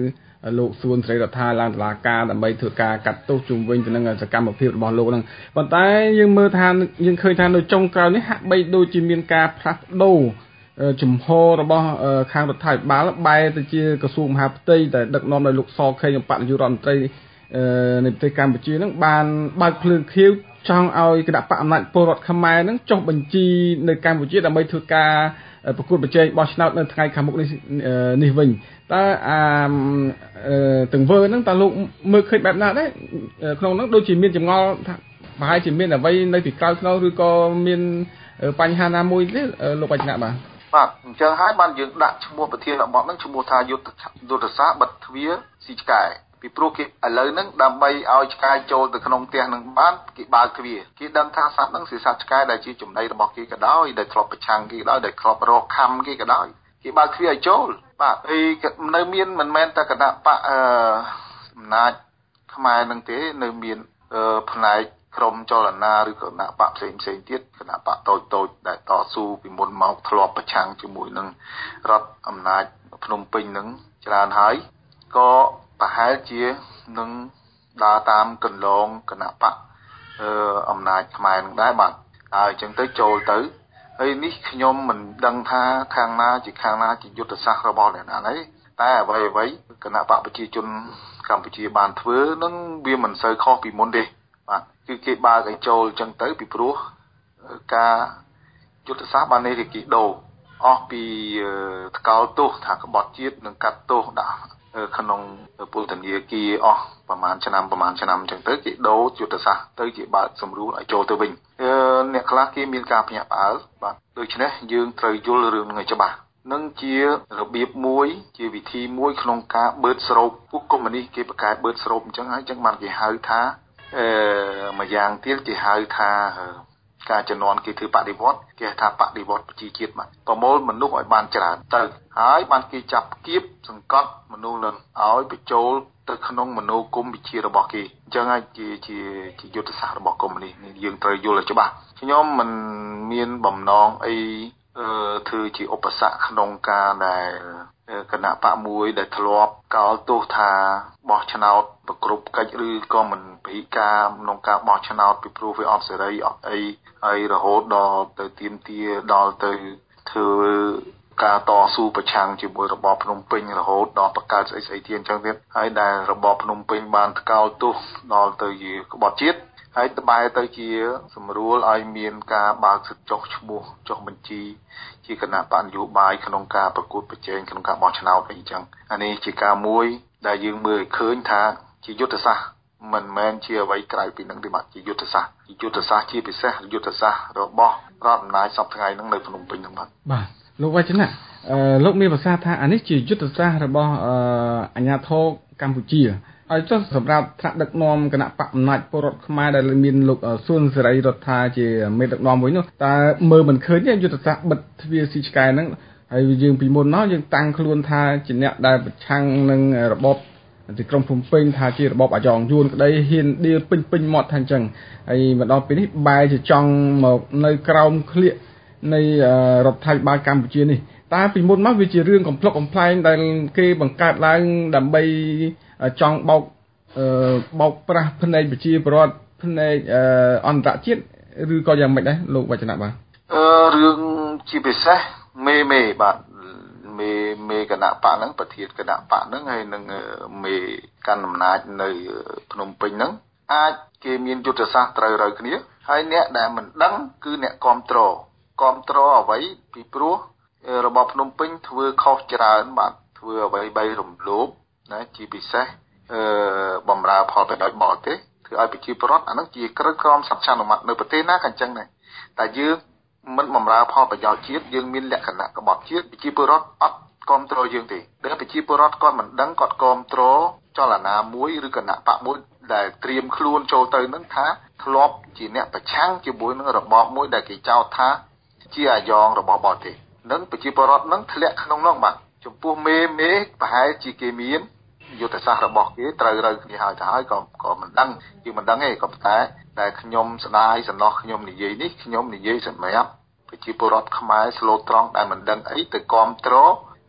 លោកសួនស្រីរដ្ឋាឡើងតុលាការដើម្បីធ្វើការកាត់ទោសជុំវិញទៅនឹងសកម្មភាពរបស់លោកហ្នឹងប៉ុន្តែយើងមើលថាយើងឃើញថានៅចុងក្រោយនេះហាក់បីដូចជាមានការផ្លាស់ប្ដូរជំហររបស់ខាងរដ្ឋាភិបាលបែរទៅជាក្រសួងមហាផ្ទៃដែលដឹកនាំដោយលោកសខេងបរិយុរដ្ឋមន្ត្រីនៃប្រទេសកម្ពុជាហ្នឹងបានបើកភ្លើងខៀវចង់ឲ្យគណៈបកអំណាចពលរដ្ឋខ្មែរហ្នឹងចុះបញ្ជីនៅកម្ពុជាដើម្បីធ្វើការប្រកួតប្រជែងបោះឆ្នោតនៅថ្ងៃខាងមុខនេះនេះវិញតើអាទង្វើហ្នឹងតើលោកមើលឃើញបែបណាដែរក្នុងហ្នឹងដូចជាមានចម្ងល់ថាប្រហែលជាមានអ្វីនៅពីក្រោយខ្នងឬក៏មានបញ្ហាណាមួយទេលោកបច្ចៈបាទបាទអញ្ចឹងហើយបានយើងដាក់ឈ្មោះប្រធានបទហ្នឹងឈ្មោះថាយុទ្ធយុទ្ធសាស្ត្របិទទ្វារស៊ីឆ្កែពីព្រោះគេឥឡូវហ្នឹងដើម្បីឲ្យឆ្កែចូលទៅក្នុងផ្ទះនឹងបានគេបើកទ្វារគេដឹងថាសត្វហ្នឹងជាសត្វឆ្កែដែលជាចំណីរបស់គេក៏ដោយដែលធ្លាប់ប្រឆាំងគេក៏ដោយដែលធ្លាប់រកខំគេក៏ដោយគេបើកទ្វារឲ្យចូលបាទហើយនៅមានមិនមែនតែគណៈបកអំណាចខ្មែរនឹងទេនៅមានផ្នែកក្រុមចលនាឬគណៈបកផ្សេងផ្សេងទៀតគណៈបកតូចតូចដែលតស៊ូពីមុនមកធ្លាប់ប្រឆាំងជាមួយនឹងរដ្ឋអំណាចភ្នំពេញនឹងច្រើនហើយក៏ប្រហែលជានឹងដើរតាមកន្លងគណៈបកអឺអំណាចខ្មែរនឹងដែរបាទហើយអញ្ចឹងទៅចូលទៅហើយនេះខ្ញុំមិនដឹងថាខាងណាជាខាងណាជាយុទ្ធសាស្ត្ររបស់អ្នកណាទេតែអ្វីអ្វីគណៈបកប្រជាជនកម្ពុជាបានធ្វើនឹងវាមិនសូវខុសពីមុនទេបាទគឺគេបើកឲ្យចូលអញ្ចឹងទៅពីព្រោះការយុទ្ធសាស្ត្របាននេះគេដូរអស់ពីថ្កោលទោសថាក្បត់ជាតិនិងកាត់ទោសដាក់ក្នុងពន្ធនាគារអស់ប្រហែលឆ្នាំប្រហែលឆ្នាំអញ្ចឹងទៅគេដូរយុទ្ធសាស្ត្រទៅជាបើកសម្រួលឲ្យចូលទៅវិញអ្នកខ្លះគេមានការភ្ញាក់ផ្អើលបាទដូច្នេះយើងត្រូវយល់រឿងនេះច្បាស់នឹងជារបៀបមួយជាវិធីមួយក្នុងការបឺតស្រូបពួកកុម្មុយនីសគេប្រកែកបឺតស្រូបអញ្ចឹងហើយអញ្ចឹងបានគេហៅថាអឺមួយយ៉ាងទៀតគេហៅថាការជំនាន់គេធ្វើបដិវត្តគេថាបដិវត្តប្រជាជាតិបាទប្រមូលមនុស្សឲ្យបានច្រើនទៅហើយបានគេចាប់គៀបសង្កត់មនុស្សនឹងឲ្យបញ្ចូលទៅក្នុងមនោគមវិជ្ជារបស់គេអញ្ចឹងហើយជាជាជាយុទ្ធសាស្ត្ររបស់កុម្មុយនីសនេះយើងត្រូវយល់ឲ្យច្បាស់ខ្ញុំមិនមានបំណងអីអឺធ្វើជាឧបសគ្គក្នុងការដែលគណៈបកមួយដែលធ្លាប់កោតទោសថាបោះឆ្នោតប្រគ្រប់កិច្ចឬក៏មិនពិការក្នុងការបោះឆ្នោតពីព្រោះវាអត់សេរីអត់អីហើយរហូតដល់ទៅទាមទារដល់ទៅធ្វើការតស៊ូប្រឆាំងជាមួយរបបភ្នំពេញរហូតដល់បង្កើតស្អីស្អីទៀតអញ្ចឹងទៀតហើយដែលរបបភ្នំពេញបានថ្កោលទោសដល់ទៅជាក្បត់ជាតិហើយត្បែរទៅជាសម្រួលឲ្យមានការបើកសិទ្ធិចុះឈ្មោះចុះបញ្ជីជាគណៈបកនយោបាយក្នុងការប្រកួតប្រជែងក្នុងការបោះឆ្នោតអីចឹងអានេះជាការមួយដែលយើងមើលឃើញថាជាយុទ្ធសាស្ត្រមិនមែនជាអ្វីក្រៅពីនឹងទេបាទជាយុទ្ធសាស្ត្រជាយុទ្ធសាស្ត្រជាពិសេសយុទ្ធសាស្ត្ររបស់រដ្ឋអំណាចសពថ្ងៃហ្នឹងនៅភ្នំពេញហ្នឹងបាទបាទលោកវ៉ាចនៈអឺលោកមានប្រសាសន៍ថាអានេះជាយុទ្ធសាស្ត្ររបស់អាជ្ញាធរកម្ពុជាហើយចុះសម្រាប់ថ្នាក់ដឹកនាំគណៈបកអំណាចពលរដ្ឋខ្មែរដែលមានលោកសួនសេរីរដ្ឋាជាមេដឹកនាំវិញនោះតើមើលមិនឃើញទេយុទ្ធសាស្ត្របិទទ្វារស៊ីឆ្កែហ្នឹងហើយយើងពីមុនមកយើងតាំងខ្លួនថាជាអ្នកដែលប្រឆាំងនឹងរបបទីក្រុងភ្នំពេញថាជារបបអាយ៉ងយួនក្តីហ៊ានដៀលពេញពេញមាត់ថាអញ្ចឹងហើយមកដល់ពេលនេះបែរជាចង់មកនៅក្រោមឃ្លៀកនៃរដ្ឋាភិបាលកម្ពុជានេះតើពីមុនមកវាជារឿងកំប្លុកកំប្លែងដែលគេបង្កើតឡើងដើម្បីចង់បោកបោកប្រាស់ភ្នែកប្រជាពលរដ្ឋភ្នែកអន្តរជាតិឬក៏យ៉ាងម៉េចដែរលោកវឌ្ឍនៈបាទអឺរឿងជាពិសេសមេមេបាទមេមេគណៈបកហ្នឹងប្រធានគណៈបកហ្នឹងហើយនឹងមេកាន់អំណាចនៅភ្នំពេញហ្នឹងអាចគេមានយុទ្ធសាស្ត្រត្រូវរើគ្នាហើយអ្នកដែលមិនដឹងគឺអ្នកគ្រប់គ្រងគ្រប់គ្រងអ្វីពីព្រោះរបបភ្នំពេញធ្វើខុសច្រើនបាទធ្វើអ្វីបីរំលោភណាជាពិសេសអឺបំរើផលប្រយោជន៍បរទេសធ្វើឲ្យប្រជាពលរដ្ឋអាហ្នឹងជាក្រឹតក្រមសច្ចានុមត្តនៅប្រទេសណាក៏អញ្ចឹងដែរតែយើងមិនបំរើផលប្រយោជន៍ជាតិយើងមានលក្ខណៈក្បត់ជាតិប្រជាពលរដ្ឋអត់គ្រប់គ្រងយើងទេដែលប្រជាពលរដ្ឋគាត់មិនដឹងគាត់គ្រប់គ្រងចលនាមួយឬគណៈបកមួយដែលត្រៀមខ្លួនចូលទៅនឹងថាធ្លាប់ជាអ្នកប្រឆាំងជាមួយនឹងរបបមួយដែលគេចោទថាជាអាយ៉ងរបស់បរទេសនឹងប្រជាពលរដ្ឋនឹងធ្លាក់ក្នុងនោះបាទចំពោះមេមេប្រហែលជាគេមានយុទ្ធសាស្ត្ររបស់គេត្រូវរើគ្នាហើយទៅហើយក៏ក៏មិនដឹងគឺមិនដឹងទេក៏តែតែខ្ញុំស្ដាយសំណោះខ្ញុំនិយាយនេះខ្ញុំនិយាយសម្រាប់ប្រជាពលរដ្ឋខ្មែរស្លូតត្រង់ដែលមិនដឹងអីទៅគ្រប់គ្រង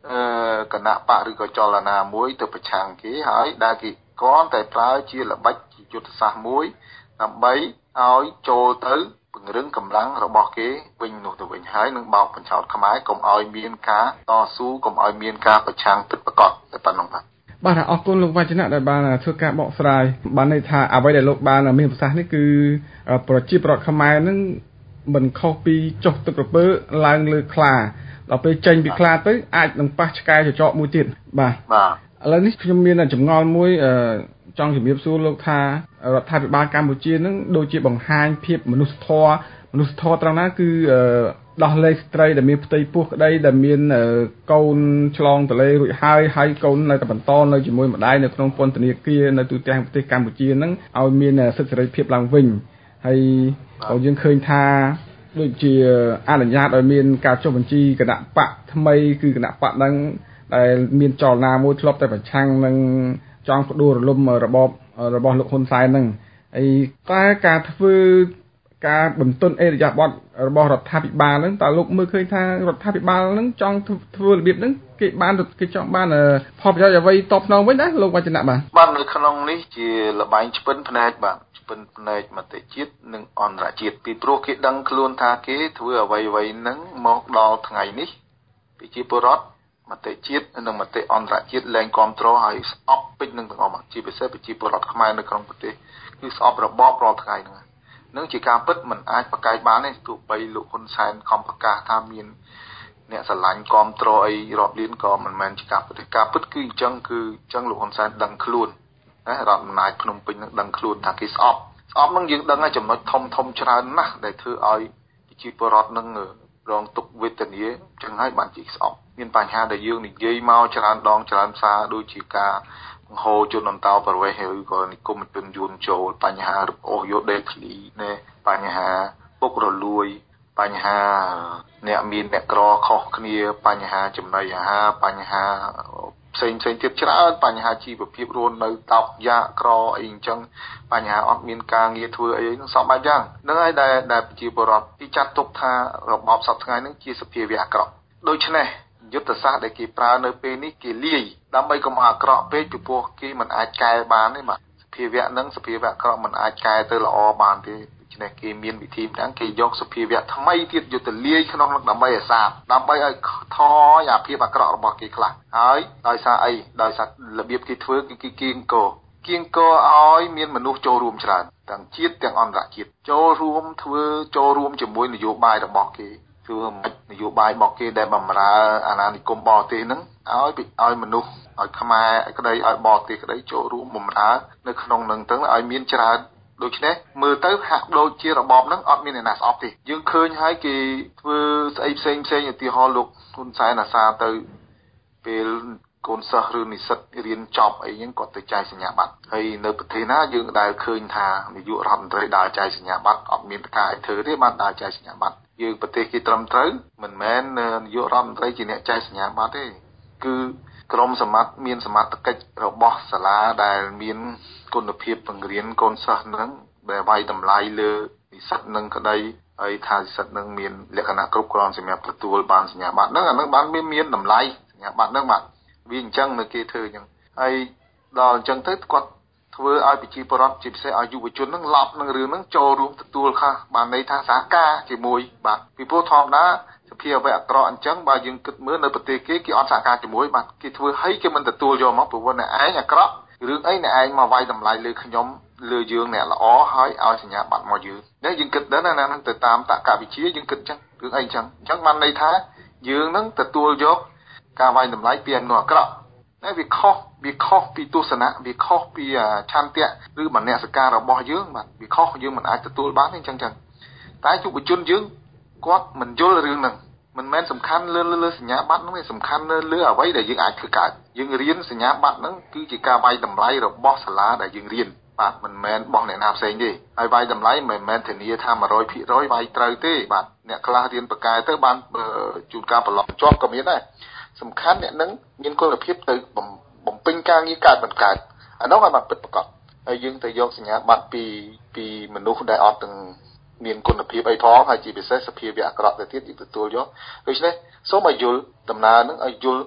អឺគណៈបកឬក៏ចលនាមួយទៅប្រឆាំងគេហើយដែលគេគ្រាន់តែប្រើជាល្បិចជាយុទ្ធសាស្ត្រមួយដើម្បីឲ្យចូលទៅពង្រឹងកម្លាំងរបស់គេវិញនោះទៅវិញហើយនឹងបោកបញ្ឆោតខ្មែរកុំឲ្យមានការតស៊ូកុំឲ្យមានការប្រឆាំងពិតប្រាកដតែប៉ុណ្ណឹងបាទបាទអរគុណលោកវចនៈដែលបានធ្វើការបកស្រាយបានន័យថាអ្វីដែលលោកបានមានប្រសាសន៍នេះគឺប្រជាប្រដ្ឋខ្មែរនឹងមិនខុសពីចុះទឹកក្រពើឡើងលើខ្លាដល់ពេលចេញពីខ្លាទៅអាចនឹងប៉ះឆ្កែចចកមួយទៀតបាទបាទឥឡូវនេះខ្ញុំមានចម្ងល់មួយចង់ជំរាបសួរលោកថារដ្ឋាភិបាលកម្ពុជានឹងដូចជាបង្ហាញភាពមនុស្សធម៌មនុស្សធម៌ត្រង់ណាគឺដោះលែងស្ត្រីដែលមានផ្ទៃពោះក្តីដែលមានកូនឆ្លងទន្លេរួចហើយហើយកូននៅតែបន្តនៅជាមួយម្ដាយនៅក្នុងពន្ធនាគារនៅទូទាំងប្រទេសកម្ពុជានឹងឲ្យមានសិទ្ធិសេរីភាពឡើងវិញហើយយើងឃើញថាដូចជាអនុញ្ញាតឲ្យមានការចុះបញ្ជីគណៈបកថ្មីគឺគណៈបកនឹងដែលមានចលនាមួយធ្លាប់តែប្រឆាំងនឹងចង់ផ្ដួលរលំរបបរបស់លោកហ៊ុនសែននឹងហើយតែការធ្វើការបន្ទន់អេរយាប័តរបស់រដ្ឋាភិបាលហ្នឹងតើលោកមើលឃើញថារដ្ឋាភិបាលហ្នឹងចង់ធ្វើរបៀបហ្នឹងគេបានគេចង់បានផលប្រយោជន៍អ្វីតបស្នងវិញណាលោកវចនៈបាទបាទនៅក្នុងនេះជាលបែងឆ្ពិនភ្នែកបាទឆ្ពិនភ្នែកមតិជាតិនិងអន្តរជាតិពីព្រោះគេដឹងខ្លួនថាគេធ្វើអ្វីៗហ្នឹងមកដល់ថ្ងៃនេះប្រជាពលរដ្ឋមតិជាតិនិងមតិអន្តរជាតិលែងគ្រប់គ្រងហើយស្អប់ពេញនឹងទាំងអស់មកជាពិសេសប្រជាពលរដ្ឋខ្មែរនៅក្នុងប្រទេសគឺស្អប់របបរាល់ថ្ងៃហ្នឹងនឹងជាការពិតមិនអាចប្រកែកបានទេទោះបីលោកហ៊ុនសែនខំប្រកាសថាមានអ្នកស្រឡាញ់គ្រប់គ្រងអីរាប់លានក៏មិនមែនជាការពិតទេការពិតគឺអញ្ចឹងគឺអញ្ចឹងលោកហ៊ុនសែនដឹងខ្លួនណារដ្ឋអំណាចភ្នំពេញនឹងដឹងខ្លួនថាគេស្អប់ស្អប់នឹងយើងដឹងហើយចំណុចធំធំច្រើនណាស់ដែលធ្វើឲ្យប្រជាពលរដ្ឋនឹងរងទុក្ខវេទនាអញ្ចឹងហើយបានជាស្អប់មានបញ្ហាដែលយើងនិយាយមកច្រើនដងច្រើនសារដូចជាការបង្ហូរជនអន្តោប្រវេសន៍ឬក៏និគមជនយួនចូលបញ្ហារឹបអូសយកដីធ្លីណែបញ្ហាពុករលួយបញ្ហាអ្នកមានអ្នកក្រខុសគ្នាបញ្ហាចំណីអាហារបញ្ហាផ្សេងផ្សេងទៀតច្រើនបញ្ហាជីវភាពរស់នៅតោកយ៉ាក្រអីអញ្ចឹងបញ្ហាអត់មានការងារធ្វើអីហ្នឹងសពបែបយ៉ាងហ្នឹងហើយដែលដែលប្រជាពលរដ្ឋគេចាត់ទុកថារបបសពថ្ងៃហ្នឹងជាសភាវៈអាក្រក់ដូច្នេះយុទ្ធសាស្ត្រដែលគេប្រើនៅពេលនេះគេលាយដើម្បីកុំឲ្យអាក្រក់ពេកពីព្រោះគេមិនអាចកែបានទេបាទសភាវៈហ្នឹងសភាវៈអាក្រក់មិនអាចកែទៅល្អបានទេដូច្នេះគេមានវិធីហ្នឹងគេយកសភាវៈថ្មីទៀតយកទៅលាយក្នុងនឹងដើម្បីឲ្យសាបដើម្បីឲ្យថយអាភាពអាក្រក់របស់គេខ្លះហើយដោយសារអីដោយសាររបៀបគេធ្វើគឺគេគៀងកោគៀងកោឲ្យមានមនុស្សចូលរួមច្រើនទាំងជាតិទាំងអន្តរជាតិចូលរួមធ្វើចូលរួមជាមួយនយោបាយរបស់គេធ្វើមិននយោបាយរបស់គេដែលបំរើអាណានិគមបរទេសហ្នឹងឲ្យឲ្យមនុស្សឲ្យខ្មែរក្តីឲ្យបរទេសក្តីចូលរួមបំរើនៅក្នុងនឹងទៅឲ្យមានច្រើនដូច្នេះមើលទៅហាក់ដូចជារបបហ្នឹងអត់មានអ្នកណាស្អប់ទេយើងឃើញហើយគេធ្វើស្អីផ្សេងផ្សេងឧទាហរណ៍លោកហ៊ុនសែនអាសាទៅពេលកូនសិស្សឬនិស្សិតរៀនចប់អីហ្នឹងគាត់ទៅចែកសញ្ញាបត្រហើយនៅប្រទេសណាយើងដែលឃើញថានាយករដ្ឋមន្ត្រីដើរចែកសញ្ញាបត្រអត់មានការអីធ្វើទេបានដើរចែកសញ្ញាបត្រយើងប្រទេសគេត្រឹមត្រូវមិនមែននាយករដ្ឋមន្ត្រីជាអ្នកចែកសញ្ញាបត្រទេគឺក្រមសមត្ថមានសមត្ថកិច្ចរបស់សាលាដែលមានគុណភាពបង្រៀនកូនសិស្សនឹងដែលវាយតម្លៃលើនិស្សិតនឹងក្តីហើយថានិស្សិតនឹងមានលក្ខណៈគ្រប់គ្រាន់សម្រាប់ទទួលបានសញ្ញាបត្រហ្នឹងអានឹងបានមានមានតម្លៃសញ្ញាបត្រហ្នឹងបាទវាអញ្ចឹងនៅគេធ្វើអញ្ចឹងហើយដល់អញ្ចឹងទៅគាត់ធ្វើឲ្យប្រជាពលរដ្ឋជាពិសេសឲ្យយុវជនហ្នឹងឡប់នឹងរឿងហ្នឹងចូលរួមទទួលខ្លះបានន័យថាសហការជាមួយបាទពីព្រោះធម្មតាសភាវៈអាក្រក់អញ្ចឹងបើយើងគិតមើលនៅប្រទេសគេគេអត់សហការជាមួយបាទគេធ្វើឲ្យគេមិនទទួលយកមកព្រោះអ្នកឯងអាក្រក់រឿងអីអ្នកឯងមកវាយតម្លៃលើខ្ញុំលើយើងអ្នកល្អហើយឲ្យសញ្ញាបត្រមកយើងនេះយើងគិតទៅណាហ្នឹងទៅតាមតក្កវិជ្ជាយើងគិតអញ្ចឹងរឿងអីអញ្ចឹងអញ្ចឹងបានន័យថាយើងនឹងទទួលយកការវាយតម្លៃពីអំណួរអាក្រក់តែវាខុសវាខុសពីទស្សនៈវាខុសពីឆន្ទៈឬមនសិការរបស់យើងបាទវាខុសយើងមិនអាចទទួលបានទេអញ្ចឹងចឹងតែយុវជនយើងគាត់មិនយល់រឿងហ្នឹងមិនមែនសំខាន់លើលើសញ្ញាបត្រហ្នឹងទេសំខាន់លើលើអ្វីដែលយើងអាចធ្វើកើតយើងរៀនសញ្ញាបត្រហ្នឹងគឺជាការវាយតម្លៃរបស់សាលាដែលយើងរៀនបាទមិនមែនរបស់អ្នកណាផ្សេងទេហើយវាយតម្លៃមិនមែនធានាថា one hundred percent វាយត្រូវទេបាទអ្នកខ្លះរៀនបកកែទៅបានជួនកាលប្រឡងជាប់ក៏មានដែរសំខាន់អ្នកនឹងមានគុណភាពទៅបំពេញការងារកើតមិនកើតអានោះឲ្យបានពិតប្រាកដហើយយើងទៅយកសញ្ញាបត្រពីពីមនុស្សដែលអត់ទាំងមានគុណភាពអីផងហើយជាពិសេសសភាវៈអាក្រក់ទៅទៀតយើងទទួលយកដូច្នេះសូមឲ្យយល់ដំណើរនឹងឲ្យយល់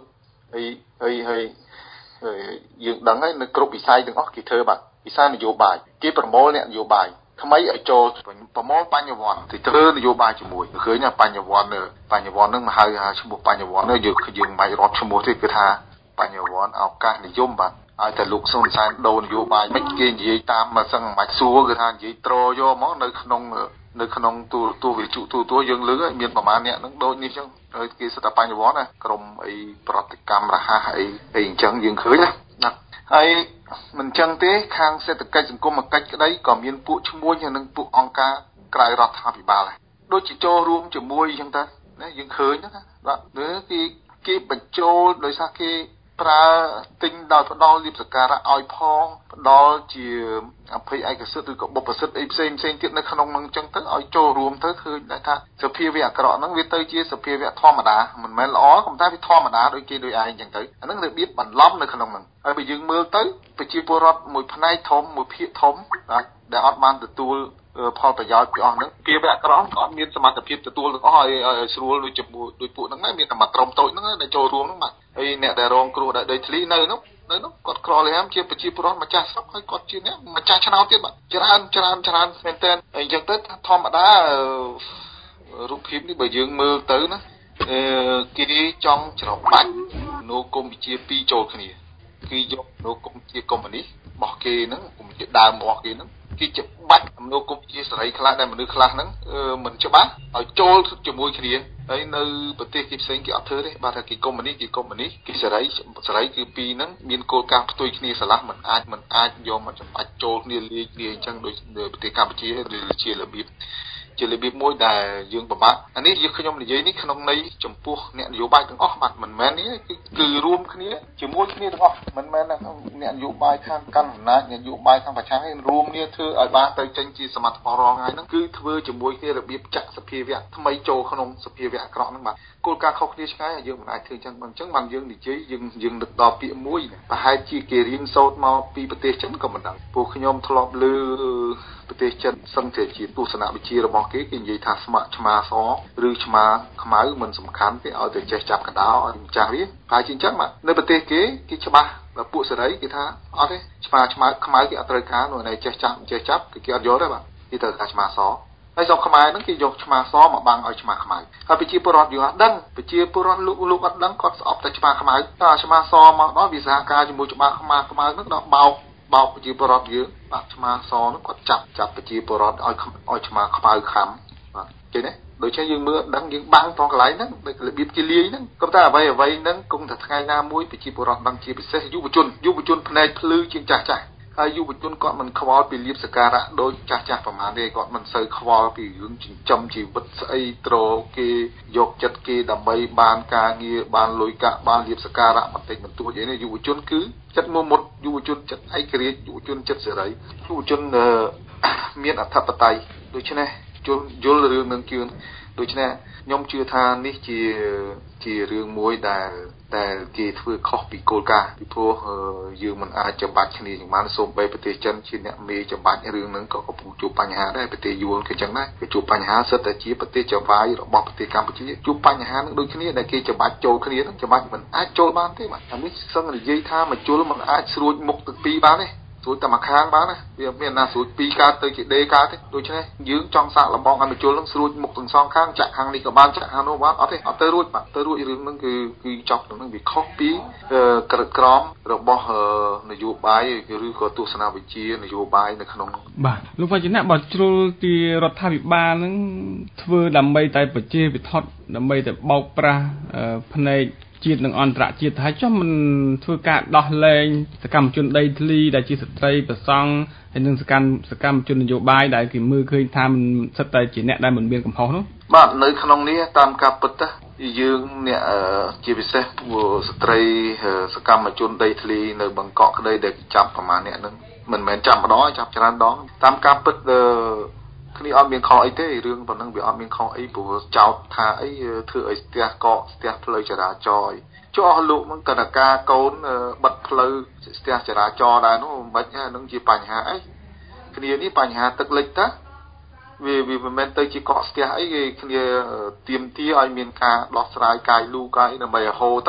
ហើយហើយហើយយើងដឹងហើយនៅគ្រប់វិស័យទាំងអស់គេធ្វើបាទវិស័យនយោបាយគេប្រមូលអ្នកនយោបាយថ្មីឲ្យចូលប្រមូលបញ្ញវន្តទៅធ្វើនយោបាយជាមួយឃើញណាបញ្ញវន្តបញ្ញវន្តហ្នឹងមកហៅឈ្មោះបញ្ញវន្តនេះយើងយើងមិនរាប់ឈ្មោះទេគឺថាបញ្ញវន្តឱកាសនិយមបាទឲ្យតែលោកសុនសែនដូរនយោបាយមិនគេនិយាយតាមមកសឹងមិនសួរគឺថានិយាយត្រយកមកនៅក្នុងនៅក្នុងទូទូវិទ្យុទូទូយើងលើមានប្រមាណអ្នកហ្នឹងដូចនេះចឹងហើយគេសិតតែបញ្ញវន្តណាក្រុមអីប្រតិកម្មរហ័សអីអីអញ្ចឹងយើងឃើញណាហើយមិនចឹងទេខាងសេដ្ឋកិច្ចសង្គមកិច្ចក្តីក៏មានពួកឈ្មួញនិងពួកអង្គការក្រៅរដ្ឋាភិបាលដែរដូចជាចូលរួមជាមួយអញ្ចឹងទៅណាយើងឃើញណាបាទគឺគេបញ្ចូលដោយសារគេប្រើទិញដោយផ្ដាល់លៀបសការៈឲ្យផងផ្ដាល់ជាអភ័យឯកសិទ្ធិឬក៏បុព្វសិទ្ធិអីផ្សេងផ្សេងទៀតនៅក្នុងនឹងអញ្ចឹងទៅឲ្យចូលរួមទៅឃើញថាសភាវៈអាក្រក់ហ្នឹងវាទៅជាសភាវៈធម្មតាមិនមែនល្អក៏តែវាធម្មតាដូចគេដូចឯងអញ្ចឹងទៅអាហ្នឹងរបៀបបន្លំនៅក្នុងហ្នឹងហើយបើយើងមើលទៅប្រជាពលរដ្ឋមួយផ្នែកធំមួយភាគធំដែលអត់បានទទួលផលប្រយោជន៍ពីអស់ហ្នឹងគេវាអាក្រក់ក៏អត់មានសមត្ថភាពទទួលទាំងអស់ឲ្យឲ្យស្រួលដូចជាមួយដូចពួកហ្នឹងដែរមានតែមួយក្រុមតូចហ្នឹងដែលចូលរួមហ្នឹងបាទហើយអ្នកដែលរងគ្រោះដោយដីធ្លីនៅនោះនៅនោះគាត់ក្រលះជាប្រជាពលរដ្ឋម្ចាស់ស្រុកហើយគាត់ជាអ្នកម្ចាស់ឆ្នោតទៀតបាទច្រើនច្រើនច្រើនមែនតើអញ្ចឹងទៅធម្មតារូបភាពនេះបើយើងមើលទៅណាគេចង់ច្របាច់នោគមវិជាពីរចូលគ្នាគឺយកនោគមវិជាកុម្មុយនីសរបស់គេហ្នឹងកុម្មុយនីសដើមរបស់គេហ្នឹងគេច្បាច់អំណោគមជាសេរីខ្លះដែលមនុស្សខ្លះហ្នឹងមិនច្បាស់ឲ្យចូលជាមួយគ្នាហើយនៅប្រទេសគេផ្សេងគេអត់ធ្វើទេបាទថាគេកុម្មុយនីសគេកុម្មុយនីសគេសេរីសេរីគឺពីរហ្នឹងមានគោលការណ៍ផ្ទុយគ្នាស្រឡះមិនអាចមិនអាចយកមកច្បាច់ចូលគ្នាលាយគ្នាអញ្ចឹងដូចប្រទេសកម្ពុជាជារបៀបជារបៀបមួយដែលយើងពិបាកអានេះយើងខ្ញុំនិយាយនេះក្នុងន័យចំពោះអ្នកនយោបាយទាំងអស់បាទមិនមែននេះគឺគឺរួមគ្នាជាមួយគ្នាទាំងអស់មិនមែនអ្នកនយោបាយខាងកាន់អំណាចអ្នកនយោបាយខាងប្រឆាំងឯងរួមគ្នាធ្វើឲ្យបានទៅចេញជាសមាជិករងហើយហ្នឹងគឺធ្វើជាមួយគ្នារបៀបចាក់សភាវៈថ្មីចូលក្នុងសភាវៈអាក្រក់ហ្នឹងបាទគោលការណ៍ខុសគ្នាឆ្ងាយយើងមិនអាចធ្វើអញ្ចឹងបានអញ្ចឹងបានយើងនិយាយយើងយើងនឹកដល់ពាក្យមួយប្រហែលជាគេរៀនសូត្រមកពីប្រទេសចិនក៏មិនដឹងពួកខ្ញុំធ្លាប់ឮប្រទេសចិនសឹងតែជាទស្សនវិជ្ជារបស់គេគេនិយាយថាស្មាក់ឆ្មាសឬឆ្មាខ្មៅមិនសំខាន់ទេឲ្យតែចេះចាប់កដោឲ្យម្ចាស់វាហើយជាអញ្ចឹងបាទនៅប្រទេសគេគេច្បាស់ដល់ពួកសេរីគេថាអត់ទេឆ្មាឆ្មាខ្មៅគេអត់ត្រូវការនោះឯចេះចាប់ចេះចាប់គឺគេអត់យកទេបាទគេត្រូវការឆ្មាសហើយស្រុកខ្មែរហ្នឹងគេយកឆ្មាសមកបាំងឲ្យឆ្មាខ្មៅហើយប្រជាពលរដ្ឋយើងអត់ដឹងប្រជាពលរដ្ឋលោកលោកអត់ដឹងគាត់ស្អប់តែឆ្មាខ្មៅតែឆ្មាសមកដល់វាសហការជាមួយឆ្មាខ្មៅខ្មៅហ្នឹងដល់បោកបោកប្រជាពលរដ្ឋយើងបាទឆ្មាសហ្នឹងគាត់ចាប់ចាប់ប្រជាពលរដ្ឋឲ្យឲ្យឆ្មាខ្មៅខំបាទឃើញទេដូចជាយើងមើលដឹងយើងបាំងត្រង់កន្លែងហ្នឹងដូចរបៀបគេលាយហ្នឹងក៏តែអ្វីអ្វីហ្នឹងគង់តែថ្ងៃណាមួយប្រជាពលរដ្ឋដឹងជាពិសេសយុវជនយុវជនភ្នែកភ្លឺជាងចាស់ចាស់ហើយយុវជនគាត់មិនខ្វល់ពីលៀបសការៈដូចចាស់ចាស់ប្រហែលទេគាត់មិនសូវខ្វល់ពីរឿងចិញ្ចឹមជីវិតស្អីត្រគេយកចិត្តគេដើម្បីបានការងារបានលុយកាក់បានលៀបសការៈបន្តិចបន្តួចអីនេះយុវជនគឺចិត្តមុំមុតយុវជនចិត្តឯករាជ្យយុវជនចិត្តសេរីយុវជនមានអធិបតេយ្យដូច្នេះយល់យល់រឿងនឹងជឿដូច្នេះខ្ញុំជឿថានេះជាជារឿងមួយដែលដែលគេធ្វើខុសពីគោលការណ៍ពីព្រោះយើងមិនអាចចាំបាច់គ្នាយ៉ាងបានសូម្បីប្រទេសចិនជាអ្នកមេចាំបាច់រឿងហ្នឹងក៏កំពុងជួបបញ្ហាដែរប្រទេសយួនក៏ចឹងដែរគេជួបបញ្ហាសិតតែជាប្រទេសចៅវាយរបស់ប្រទេសកម្ពុជាជួបបញ្ហាហ្នឹងដូចគ្នាដែលគេចាំបាច់ចូលគ្នាហ្នឹងចាំបាច់មិនអាចចូលបានទេបាទអានេះសឹងនិយាយថាមកជុលមិនអាចស្រួចមុខទាំងពីរបានទេស្រួចតែមួយខាងបានណាវាមានណាស្រួចពីរកើតទៅជាដេកើតទេដូច្នេះយើងចង់សាកល្បងឲ្យមកជុលនឹងស្រួចមុខទាំងសងខាងចាក់ខាងនេះក៏បានចាក់ខាងនោះបានអត់ទេអត់ទៅរួចបាទទៅរួចរឿងហ្នឹងគឺគឺចប់ហ្នឹងវាខុសពីក្រឹតក្រមរបស់នយោបាយឬក៏ទស្សនវិជ្ជានយោបាយនៅក្នុងបាទលោកវចនៈបើជ្រុលទីរដ្ឋាភិបាលហ្នឹងធ្វើដើម្បីតែប្រជាវិធដ្ឋដើម្បីតែបោកប្រាស់ផ្នែកជាតិនិងអន្តរជាតិហើយចុះមិនធ្វើការដោះលែងសកម្មជនដីធ្លីដែលជាស្ត្រីប្រសង់ហើយនិងសកម្មសកម្មជននយោបាយដែលគេមើលឃើញថាមិនសិតតែជាអ្នកដែលមិនមានកំហុសនោះបាទនៅក្នុងនេះតាមការពិតយើងអ្នកជាពិសេសពួកស្ត្រីសកម្មជនដីធ្លីនៅបង្កក់ក្តីដែលចាប់ប្រមាណអ្នកហ្នឹងមិនមែនចាប់ម្ដងចាប់ច្រើនដងតាមការពិតគ្នាអត់មានខុសអីទេរឿងប៉ុណ្ណឹងវាអត់មានខុសអីព្រោះចោទថាអីធ្វើឲ្យស្ទះកកស្ទះផ្លូវចរាចរណ៍ចុះអស់លោកហ្នឹងកណ្ដាការកូនបិទផ្លូវស្ទះចរាចរណ៍ដែរនោះមិនបាច់ហ្នឹងជាបញ្ហាអីគ្នានេះបញ្ហាទឹកលិចតាវាវាមិនមែនទៅជាកកស្ទះអីគេគ្នាទៀមទាឲ្យមានការដោះស្រាយកាយលូកាយដើម្បីឲ្យហូរទៅ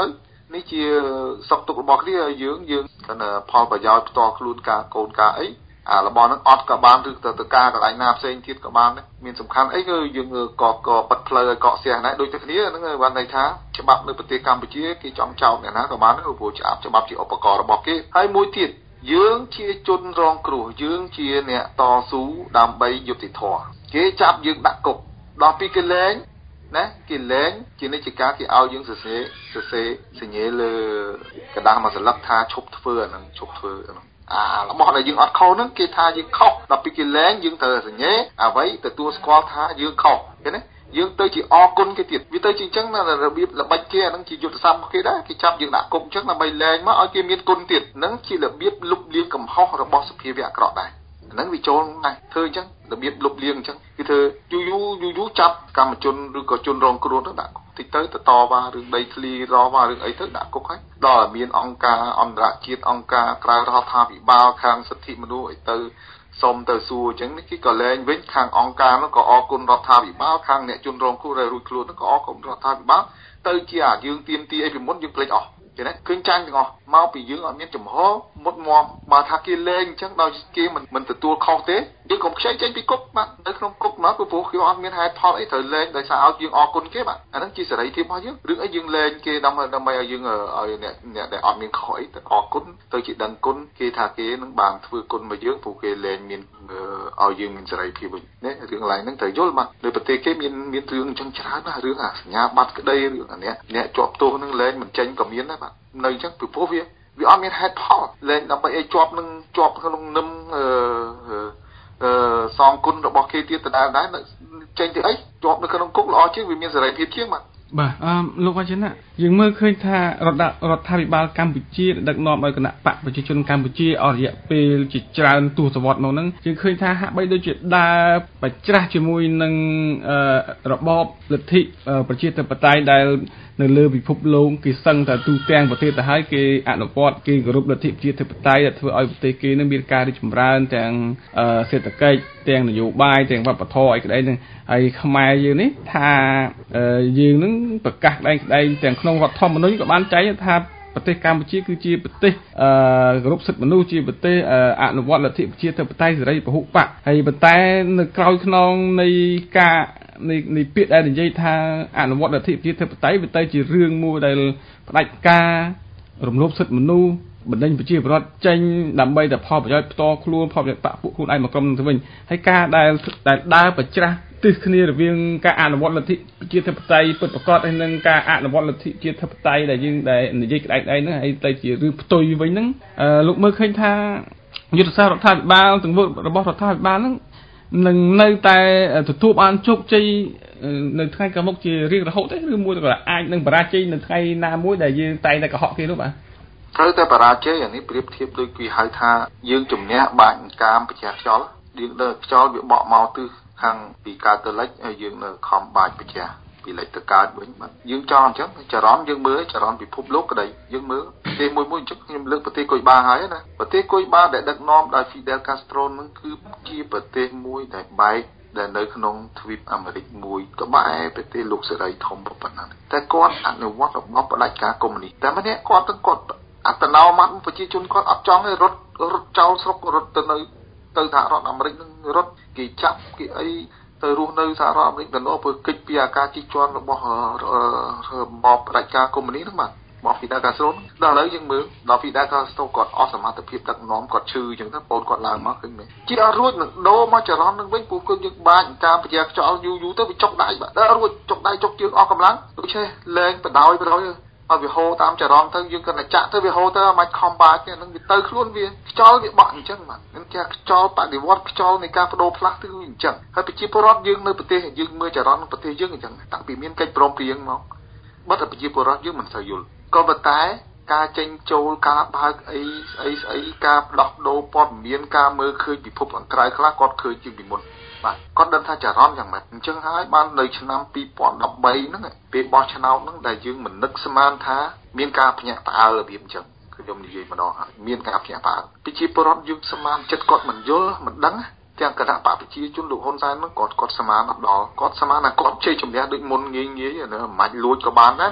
នេះជាសុខទុក្ខរបស់គ្នាយើងយើងគាត់ផលប្រយោជន៍ផ្ទាល់ខ្លួនការកូនការអីអារបស់ហ្នឹងអត់ក៏បានឬទៅទៅការកន្លែងណាផ្សេងទៀតក៏បានដែរមានសំខាន់អីគឺយើងក៏ក៏បិទផ្លូវឲ្យកកស្ទះដែរដូចតែគ្នាហ្នឹងបានន័យថាច្បាប់នៅប្រទេសកម្ពុជាគេចង់ចោទអ្នកណាក៏បានដែរព្រោះច្បាប់ច្បាប់ជាឧបករណ៍របស់គេហើយមួយទៀតយើងជាជនរងគ្រោះយើងជាអ្នកតស៊ូដើម្បីយុត្តិធម៌គេចាប់យើងដាក់គុកដល់ពីគេលែងណាគេលែងជានិច្ចការគេឲ្យយើងសរសេរសរសេរសញ្ញាលើกระดาษមួយស្លឹកថាឈប់ធ្វើអាហ្នឹងឈប់ធ្វើអាហ្នឹងអារបស់ដែលយើងអត់ខុសហ្នឹងគេថាយើងខុសដល់ពីគេលែងយើងត្រូវសញ្ញាអ្វីទទួលស្គាល់ថាយើងខុសឃើញទេយើងទៅជាអគុណគេទៀតវាទៅជាអញ្ចឹងរបៀបល្បិចគេអាហ្នឹងជាយុទ្ធសាស្ត្ររបស់គេដែរគេចាប់យើងដាក់គុកអញ្ចឹងដើម្បីលែងមកឲ្យគេមានគុណទៀតហ្នឹងជារបៀបលុបលាងកំហុសរបស់សភាវៈអាក្រក់ដែរហ្នឹងវាចូលណាស់ធ្វើអញ្ចឹងរបៀបលុបលាងអញ្ចឹងគឺធ្វើយូរយូរយូរយូរចាប់កម្មជនឬក៏ជនរងគ្រោះទៅដាក់គុកតិចទៅទៅតវ៉ារឿងដីធ្លីរវ៉ារឿងអីទៅដាក់គុកហើយដល់មានអង្គការអន្តរជាតិអង្គការក្រៅរដ្ឋាភិបាលខាងសិទ្ធិមនុស្សអីទៅសុំទៅសួរអញ្ចឹងនេះគេក៏លែងវិញខាងអង្គការនោះក៏អរគុណរដ្ឋាភិបាលខាងអ្នកជនរងគ្រោះដែលរួចខ្លួននោះក៏អរគុណរដ្ឋាភិបាលទៅជាអាយើងទៀមទីអីពីមុនយើងភ្លេចអស់ឃើញទេឃើញចាញ់ទាំងអស់មកពីយើងអត់មានចំហមុតមមបើថាគេលែងអញ្ចឹងដល់គេមិនមិនទទួលខុសទេយើងកុំខ្ចីចេញពីគុកបាទនៅក្នុងគុកមកព្រោះគេអត់មានហេតុផលអីត្រូវលែងដោយសារឲ្យយើងអរគុណគេបាទអាហ្នឹងជាសេរីភាពរបស់យើងរឿងអីយើងលែងគេដើម្បីដើម្បីឲ្យយើងឲ្យអ្នកអ្នកដែលអត់មានខុសអីទៅអរគុណទៅជាដឹងគុណគេថាគេនឹងបានធ្វើគុណមកយើងព្រោះគេលែងមានឲ្យយើងមានសេរីភាពវិញនេះរឿងឡើងហ្នឹងត្រូវយល់បាទនៅប្រទេសគេមានមានរឿងអញ្ចឹងច្រើនណាស់រឿងអាសញ្ញាបត្រក្តីរឿងអានេះអ្នកជាប់ទោសនឹងលែងមិនចេញក៏មានដែរបាទនៅអញ្ចឹងពីព្រោះវាវាអត់មានហេតុផលលែងដើម្បីឲ្យជាប់នឹងជាប់ក្នុងនឹមអឺអឺសងគុណរបស់គេទៀតដដែលដែរចេញទៅអីជាប់នៅក្នុងគុកល្អជាងវាមានសេរីភាពជាងបាទបាទអឺលោកវ៉ាជណាយើងមើលឃើញថារដ្ឋរដ្ឋាភិបាលកម្ពុជាដឹកនាំដោយគណៈបកប្រជាជនកម្ពុជាអស់រយៈពេលជាច្រើនទសវត្សរ៍មកហ្នឹងយើងឃើញថាហាក់បីដូចជាដើរបច្ច្រាស់ជាមួយនឹងរបបលទ្ធិប្រជាធិបតេយ្យដែលនៅលើពិភពលោកគេសឹងតែទូទាំងប្រទេសទៅហើយគេអនុវត្តគេគោរពលទ្ធិប្រជាធិបតេយ្យដែលធ្វើឲ្យប្រទេសគេនឹងមានការរីកចម្រើនទាំងសេដ្ឋកិច្ចទាំងនយោបាយទាំងវប្បធម៌អីក្តីហ្នឹងហើយខ្មែរយើងនេះថាយើងនឹងប្រកាសក្តែងក្តែងទាំងក្នុងរដ្ឋធម្មនុញ្ញក៏បានចែងថាប្រទេសកម្ពុជាគឺជាប្រទេសអឺគោរពសិទ្ធិមនុស្សជាប្រទេសអនុវត្តលទ្ធិប្រជាធិបតេយ្យសេរីពហុបកហើយប៉ុន្តែនៅក្រោយខ្នងនៃការនៃនៃពាក្យដែលនិយាយថាអនុវត្តលទ្ធិប្រជាធិបតេយ្យវាទៅជារឿងមួយដែលផ្ដាច់ការរំលោភសិទ្ធិមនុស្សបណ្ដេញប្រជាពលរដ្ឋចេញដើម្បីតែផលប្រយោជន៍ផ្ទាល់ខ្លួនផលប្រយោជន៍បកពួកខ្លួនឯងមកក្រុមទៅវិញហើយការដែលដែលដើរបច្ច្រាស់ទិសគ្នារវាងការអនុវត្តលទ្ធិប្រជាធិបតេយ្យពិតប្រាកដហើយនឹងការអនុវត្តលទ្ធិប្រជាធិបតេយ្យដែលយើងដែលនិយាយក្តែកក្តែកហ្នឹងហើយទៅជារឿងផ្ទុយវិញហ្នឹងលោកមើលឃើញថាយុទ្ធសាស្ត្ររដ្ឋាភិបាលទាំងរបស់រដ្ឋាភិបាលហ្នឹងនឹងនៅតែទទួលបានជោគជ័យនៅថ្ងៃខាងមុខជារៀងរហូតទេឬមួយក៏អាចនឹងបរាជ័យនៅថ្ងៃណាមួយដែលយើងតែងតែកុហកគេនោះបាទត្រូវតែបរាជ័យអានេះប្រៀបធៀបដូចគេហៅថាយើងជំនះបាញ់កាមប្រជាខ្យល់យើងដើរខ្យល់វាបក់មកទិសខាងពីកើតទៅលិចហើយយើងនៅខំបាច់ប្រជាពីលិចទៅកើតវិញបាទយើងចង់អញ្ចឹងចរន្តយើងមើលចរន្តពិភពលោកក្តីយើងមើលប្រទេសមួយមួយអញ្ចឹងខ្ញុំលើកប្រទេសកុយបាហើយណាប្រទេសកុយបាដែលដឹកនាំដោយ Fidel Castro នឹងគឺជាប្រទេសមួយដែលបែកដែលនៅក្នុងទ្វីបអាមេរិកមួយក្បែរប្រទេសលោកសេរីធំប៉ុណ្ណាតែគាត់អនុវត្តរបបផ្ដាច់ការកុម្មុយនីសតែម្នាក់គាត់ទាំងគាត់អត្តនោម័តប្រជាជនគាត់អត់ចង់ឲ្យរត់រត់ចោលស្រុករត់ទៅនៅទៅសហរដ្ឋអាមេរិកនឹងរត់គេចាប់គេអីទៅរស់នៅសហរដ្ឋអាមេរិកទៅនោះធ្វើកិច្ចពីអាការជិះជាន់របស់របបផ្ដាច់ការកុម្មុយនីសហ្នឹងបាទបប Fidel Castro ដល់ឥឡូវយើងមើលដល់ Fidel Castro គាត់អស់សមត្ថភាពដឹកនាំគាត់ឈឺអញ្ចឹងទៅបងគាត់ឡើងមកឃើញមែនជាអត់រួចនឹងដូរមកចរន្តនឹងវិញពួកគាត់យើងបាច់ការប្រយាខ្យល់យូរយូរទៅវាចុកដៃបាទដល់រួចចុកដៃចុកជើងអស់កម្លាំងដូចចេះលែងបដ ாய் បដ ாய் ឲ្យវាហូរតាមចរន្តទៅយើងគាត់តែចាក់ទៅវាហូរទៅមិនខំបាច់ទេនឹងវាទៅខ្លួនវាខ្យល់វាបក់អញ្ចឹងបាទនឹងជាខ្យល់បដិវត្តខ្យល់នៃការបដូរផ្លាស់គឺអញ្ចឹងហើយប្រជាពលរដ្ឋយើងនៅប្រទេសយើងមើលចរន្តប្រទេសយើងអញ្ចឹងតាំងពីមានកិច្ចព្រមព្រៀងមកបាត់តែប្រជាពលរដ្ឋយើងមិនសូវយល់ក៏ប៉ុន្តែការចេញចូលការបើកអីស្អីស្អីការផ្ដោះដូរព័ត៌មានការមើលឃើញពិភពខាងក្រៅខ្លះគាត់ឃើញជាងពីមុនបាទគាត់ដឹងថាចរន្តយ៉ាងម៉េចអញ្ចឹងហើយបាននៅឆ្នាំពីរពាន់ដប់បីហ្នឹងពេលបោះឆ្នោតហ្នឹងដែលយើងមិននឹកស្មានថាមានការភ្ញាក់ផ្អើលរបៀបអញ្ចឹងគឺខ្ញុំនិយាយម្ដងហើយមានការភ្ញាក់ផ្អើលប្រជាពលរដ្ឋយើងស្មានចិត្តគាត់មិនយល់មិនដឹងទាំងគណៈបកប្រជាជនលោកហ៊ុនសែនហ្នឹងគាត់គាត់ស្មានអត់ដល់គាត់ស្មានថាគាត់ជ័យជំនះដូចមុនងាយងាយណាមិនអាចលួចក៏បានដែរណា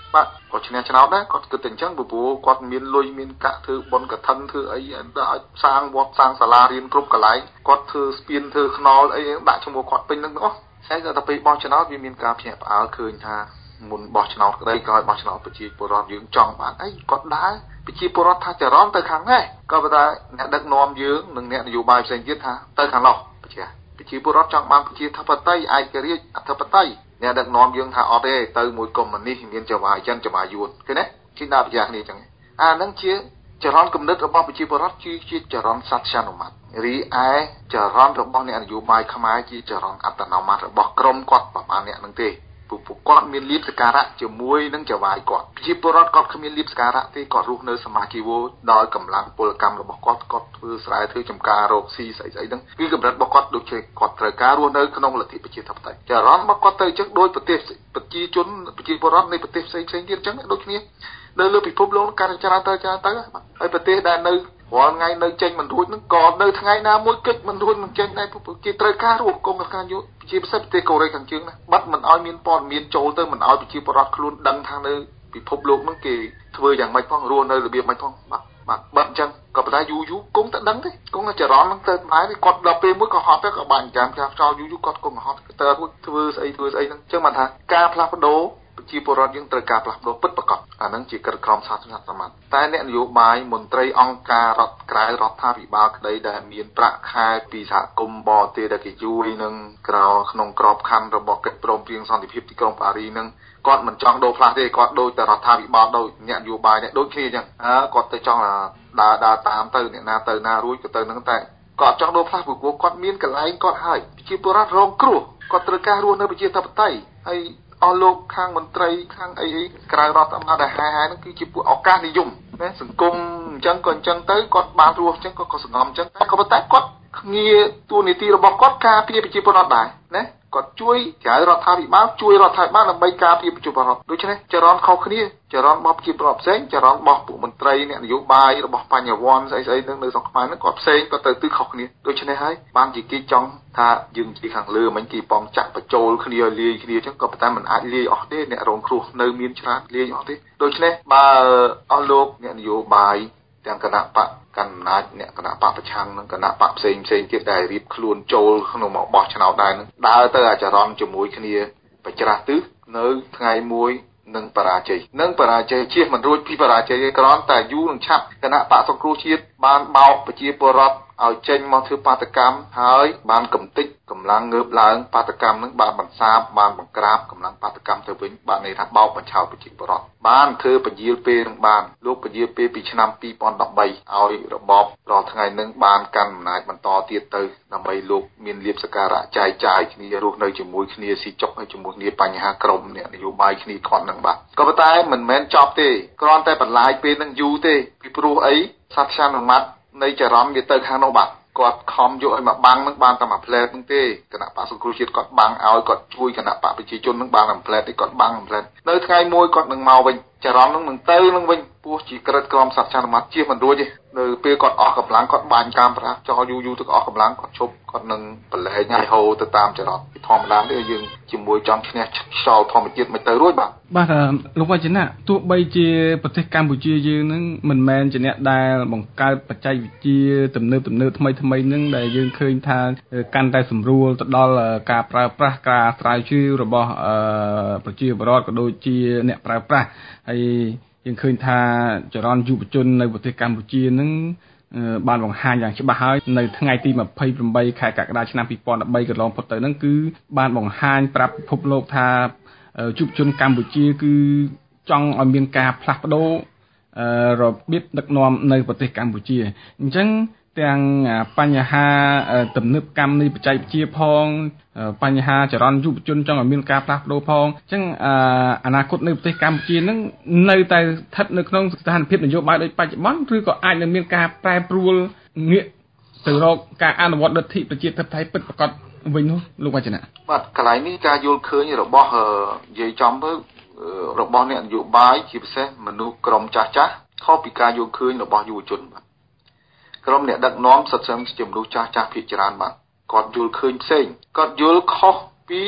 បាទគាត់ឈ្នះឆ្នោតដែរគាត់គិតតែអញ្ចឹងព្រោះគាត់មានលុយមានកាក់ធ្វើបុណ្យកឋិនធ្វើអីឲ្យសាងវត្តសាងសាលារៀនគ្រប់កន្លែងគាត់ធ្វើស្ពានធ្វើខ្នល់អីដាក់ឈ្មោះគាត់ពេញហ្នឹងទាំងអស់ហើយដល់ពេលបោះឆ្នោតវាមានការភ្ញាក់ផ្អើលឃើញថាមុនបោះឆ្នោតក្តីក្រោយបោះឆ្នោតប្រជាពលរដ្ឋយើងចង់បានអីគាត់ដើរប្រជាពលរដ្ឋថាចរន្តទៅខាងនេះក៏ប៉ុន្តែអ្នកដឹកនាំយើងនិងអ្នកនយោបាយផ្សេងទៀតថាទៅខាងនោះប្រជាប្រជាពលរដ្ឋចង់បានប្រជាធិបតេយ្យឯករាជ្យអធិបតេយ្យអ្នកដឹកនាំយើងថាអត់ទេទៅមួយកុម្មុយនីសមានចវាយចិនចវាយយួនឃើញទេគេដាក់ប្រយាគ្នាអញ្ចឹងអាហ្នឹងជាចរន្តគំនិតរបស់ប្រជាពលរដ្ឋគឺជាចរន្តសត្យានុម័តរីឯចរន្តរបស់អ្នកនយោបាយខ្មែរជាចរន្តអត្តនោម័តរបស់ក្រុមគាត់ប្រហែលអ្នកហ្នឹងទេពួកគាត់មានលៀបសការៈជាមួយនឹងចវាយគាត់ប្រជាពលរដ្ឋគាត់គ្មានលៀបសការៈទេគាត់រស់នៅសមាជជីវោដោយកម្លាំងពលកម្មរបស់គាត់គាត់ធ្វើស្រែធ្វើចំការរកស៊ីស្អីស្អីហ្នឹងគឺកម្រិតរបស់គាត់ដូចជាគាត់ត្រូវការរស់នៅក្នុងលទ្ធិប្រជាធិបតេយ្យចរន្តរបស់គាត់ទៅអញ្ចឹងដោយប្រទេសប្រជាជនប្រជាពលរដ្ឋនៃប្រទេសផ្សេងផ្សេងទៀតអញ្ចឹងដូចគ្នានៅលើពិភពលោកការចរាចរណ៍ទៅចរាចរណ៍ទៅហើយប្រទេសដែលនៅរាល់ថ្ងៃនៅចេញមិនរួចហ្នឹងក៏នៅថ្ងៃណាមួយកិច្ចមិនរួចមិនចេញដែរគេត្រូវការរស់គុំក្នុងការយកជាពិសេសប្រទេសកូរ៉េខាងជើងណាបាត់មិនឲ្យមានព័ត៌មានចូលទៅមិនឲ្យប្រជាពលរដ្ឋខ្លួនដឹងថានៅពិភពលោកហ្នឹងគេធ្វើយ៉ាងម៉េចផងរស់នៅរបៀបម៉េចផងបាទបាទបាត់អញ្ចឹងក៏ប៉ុន្តែយូរយូរគង់តែដឹងទេគង់តែចរន្តហ្នឹងទៅដែរគាត់ដល់ពេលមួយក៏ហត់ទៅក៏បាញ់ចាំចាំចោលយូរយូរគាត់គង់ហត់ទៅរួចធ្វើស្អីធ្វើស្អីហ្នឹងអញ្ចឹងបានថាការផ្លាស់ប្ដូរប្រជាពលរដ្ឋយើងត្រូវការផ្លាស់ប្ដូរពិតប្រាកដអាហ្នឹងជាកិច្ចក្រមសាធារណសមត្ថតែអ្នកនយោបាយមន្ត្រីអង្គការរដ្ឋក្រៅរដ្ឋាភិបាលក្តីដែលមានប្រាក់ខែពីសហគមន៍បរទេសដែលគេជួយនឹងក្រៅក្នុងក្របខ័ណ្ឌរបស់កិច្ចព្រមព្រៀងសន្តិភាពទីក្រុងប៉ារីសហ្នឹងគាត់មិនចង់ដូរផ្លាស់ទេគាត់ដូចតែរដ្ឋាភិបាលដូចអ្នកនយោបាយនេះដូចគ្នាអញ្ចឹងអើគាត់ទៅចង់ដើរដើរតាមទៅអ្នកណាទៅណារួចក៏ទៅហ្នឹងតែគាត់ចង់ដូរផ្លាស់ព្រោះគាត់មានកន្លែងគាត់ហើយប្រជាពលរដ្ឋរងគ្រោះគាត់ត្រូវការរស់នៅប្រជាធិបតេយ្យហើយអស់លោកខាងមន្ត្រីខាងអីអីក្រៅរដ្ឋអាភិបាលដែលហាហាហ្នឹងគឺជាពួកឱកាសនិយមណាសង្គមអញ្ចឹងក៏អញ្ចឹងទៅគាត់បានរស់អញ្ចឹងក៏ក៏សង្ងំអញ្ចឹងតែក៏ប៉ុន្តែគាត់ងារតួនាទីរបស់គាត់ការពារប្រជាពលរដ្ឋដែរណាគាត់ជួយក្រៅរដ្ឋាភិបាលជួយរដ្ឋាភិបាលដើម្បីការពារប្រជាពលរដ្ឋដូច្នេះចរន្តខុសគ្នាចរន្តរបស់ប្រជាពលរដ្ឋផ្សេងចរន្តរបស់ពួកមន្ត្រីអ្នកនយោបាយរបស់បញ្ញវន្តស្អីស្អីនឹងនៅស្រុកខ្មែរហ្នឹងគាត់ផ្សេងគាត់ទៅទិសខុសគ្នាដូច្នេះហើយបានជាគេចង់ថាយើងនិយាយខាងលើមិញគេបងចាក់បញ្ចូលគ្នាលាយគ្នាអញ្ចឹងក៏ប៉ុន្តែមិនអាចលាយអស់ទេអ្នករងគ្រោះនៅមានច្រើនលាយអស់ទេដូច្នេះបើអស់លោកអ្នកនយោបាយទាំងគណៈបកកណ្ដាលអ្នកគណៈបកប្រឆាំងនិងគណៈបកផ្សេងផ្សេងទៀតដែលរៀបខ្លួនចូលក្នុងមកបោះឆ្នោតដែរនឹងដើរទៅអាចរន់ជាមួយគ្នាបច្រាស់ទិសនៅថ្ងៃមួយនឹងបរាជ័យនឹងបរាជ័យជៀសមិនរួចពីបរាជ័យឯក្រំតែយូរនឹងឆាប់គណៈបកសង្គ្រោះជាតិបានបោកប្រជាពលរដ្ឋឲ្យចេញមកធ្វើបាតកម្មហើយបានកំទេចកម្លាំងងើបឡើងបាតកម្មនឹងបានបន្សាបបានបង្ក្រាបកម្លាំងបាតកម្មទៅវិញបានន័យថាបោកបញ្ឆោតប្រជាពលរដ្ឋបានធ្វើពជាលពេលនឹងបានលោកពជាលពេលពីឆ្នាំពីរពាន់ដប់បីឲ្យរបបរាល់ថ្ងៃនឹងបានកាន់អំណាចបន្តទៀតទៅដើម្បីលោកមានលៀបសការៈចាយចាយគ្នារស់នៅជាមួយគ្នាស៊ីចុកហើយជាមួយគ្នាបញ្ហាក្រមអ្នកនយោបាយគ្នាគាត់នឹងបាទក៏ប៉ុន្តែមិនមែនចប់ទេគ្រាន់តែបន្លាយពេលនឹងយូរទេពីព្រោះអីសត្វឆានម៉ាត់នៃចរន្តវាទៅខាងនោះបាទគាត់ខំយកឲ្យមកបាំងនឹងបានតែមួយផ្លែតនឹងទេគណៈបកសង្គ្រោះជាតិគាត់បាំងឲ្យគាត់ជួយគណៈបកប្រជាជននឹងបានតែមួយផ្លែតទេគាត់បាំងមួយផ្លែតនៅថ្ងៃមួយគាត់នឹងមកវិញចរន្តនឹងនឹងទៅនឹងវិញពោះជាក្រិតក្រមសត្វចានម៉ាត់ជាមិនរួចទេនៅពេលគាត់អស់កម្លាំងគាត់បាញ់កាមប្រាចោលយូរយូរទៅអស់កម្លាំងគាត់ឈប់គាត់នឹងបលែងឲ្យហូរទៅតាមចរន្តធម្មតាទេយើងជាមួយចង់ឈ្នះខ្យល់ធម្មជាតិមិនទៅរួចបាទបាទលោកវចនៈទោះបីជាប្រទេសកម្ពុជាយើងនឹងមិនមែនជាអ្នកដែលបង្កើតបច្ចេកវិទ្យាទំនើបទំនើបថ្មីថ្មីនឹងដែលយើងឃើញថាកាន់តែសម្រួលទៅដល់ការប្រើប្រាស់ការស្រាវជ្រាវរបស់ប្រជាពលរដ្ឋក៏ដូចជាអ្នកប្រើប្រាស់ហើយយើងឃើញថាចរន្តយុវជននៅប្រទេសកម្ពុជានឹងបានបង្ហាញយ៉ាងច្បាស់ហើយនៅថ្ងៃទីម្ភៃប្រាំខែកក្កដាឆ្នាំពីរពាន់ដប់បីកន្លងផុតទៅហ្នឹងគឺបានបង្ហាញប្រាប់ពិភពលោកថាយុវជនកម្ពុជាគឺចង់ឲ្យមានការផ្លាស់ប្ដូររបៀបដឹកនាំនៅប្រទេសកម្ពុជាអញ្ចឹងទាំងបញ្ហាទំនើបកម្មនៃបច្ចេកវិទ្យាផងបញ្ហាចរន្តយុវជនចង់ឲ្យមានការផ្លាស់ប្ដូរផងអញ្ចឹងអនាគតនៅប្រទេសកម្ពុជានឹងនៅតែស្ថិតនៅក្នុងស្ថានភាពនយោបាយដូចបច្ចុប្បន្នឬក៏អាចនឹងមានការប្រែប្រួលងាកទៅរកការអនុវត្តលទ្ធិប្រជាធិបតេយ្យពិតប្រាកដវិញនោះលោកវចនៈបាទកន្លែងនេះការយល់ឃើញរបស់និយាយចំទៅរបស់អ្នកនយោបាយជាពិសេសមនុស្សក្រុមចាស់ចាស់ខុសពីការយល់ឃើញរបស់យុវជនបាទក្រុមអ្នកដឹកនាំសិទ្ធិសឹងជាមនុស្សចាស់ចាស់ភាគច្រើនបាទគាត់យល់ឃើញផ្សេងគាត់យល់ខុសពី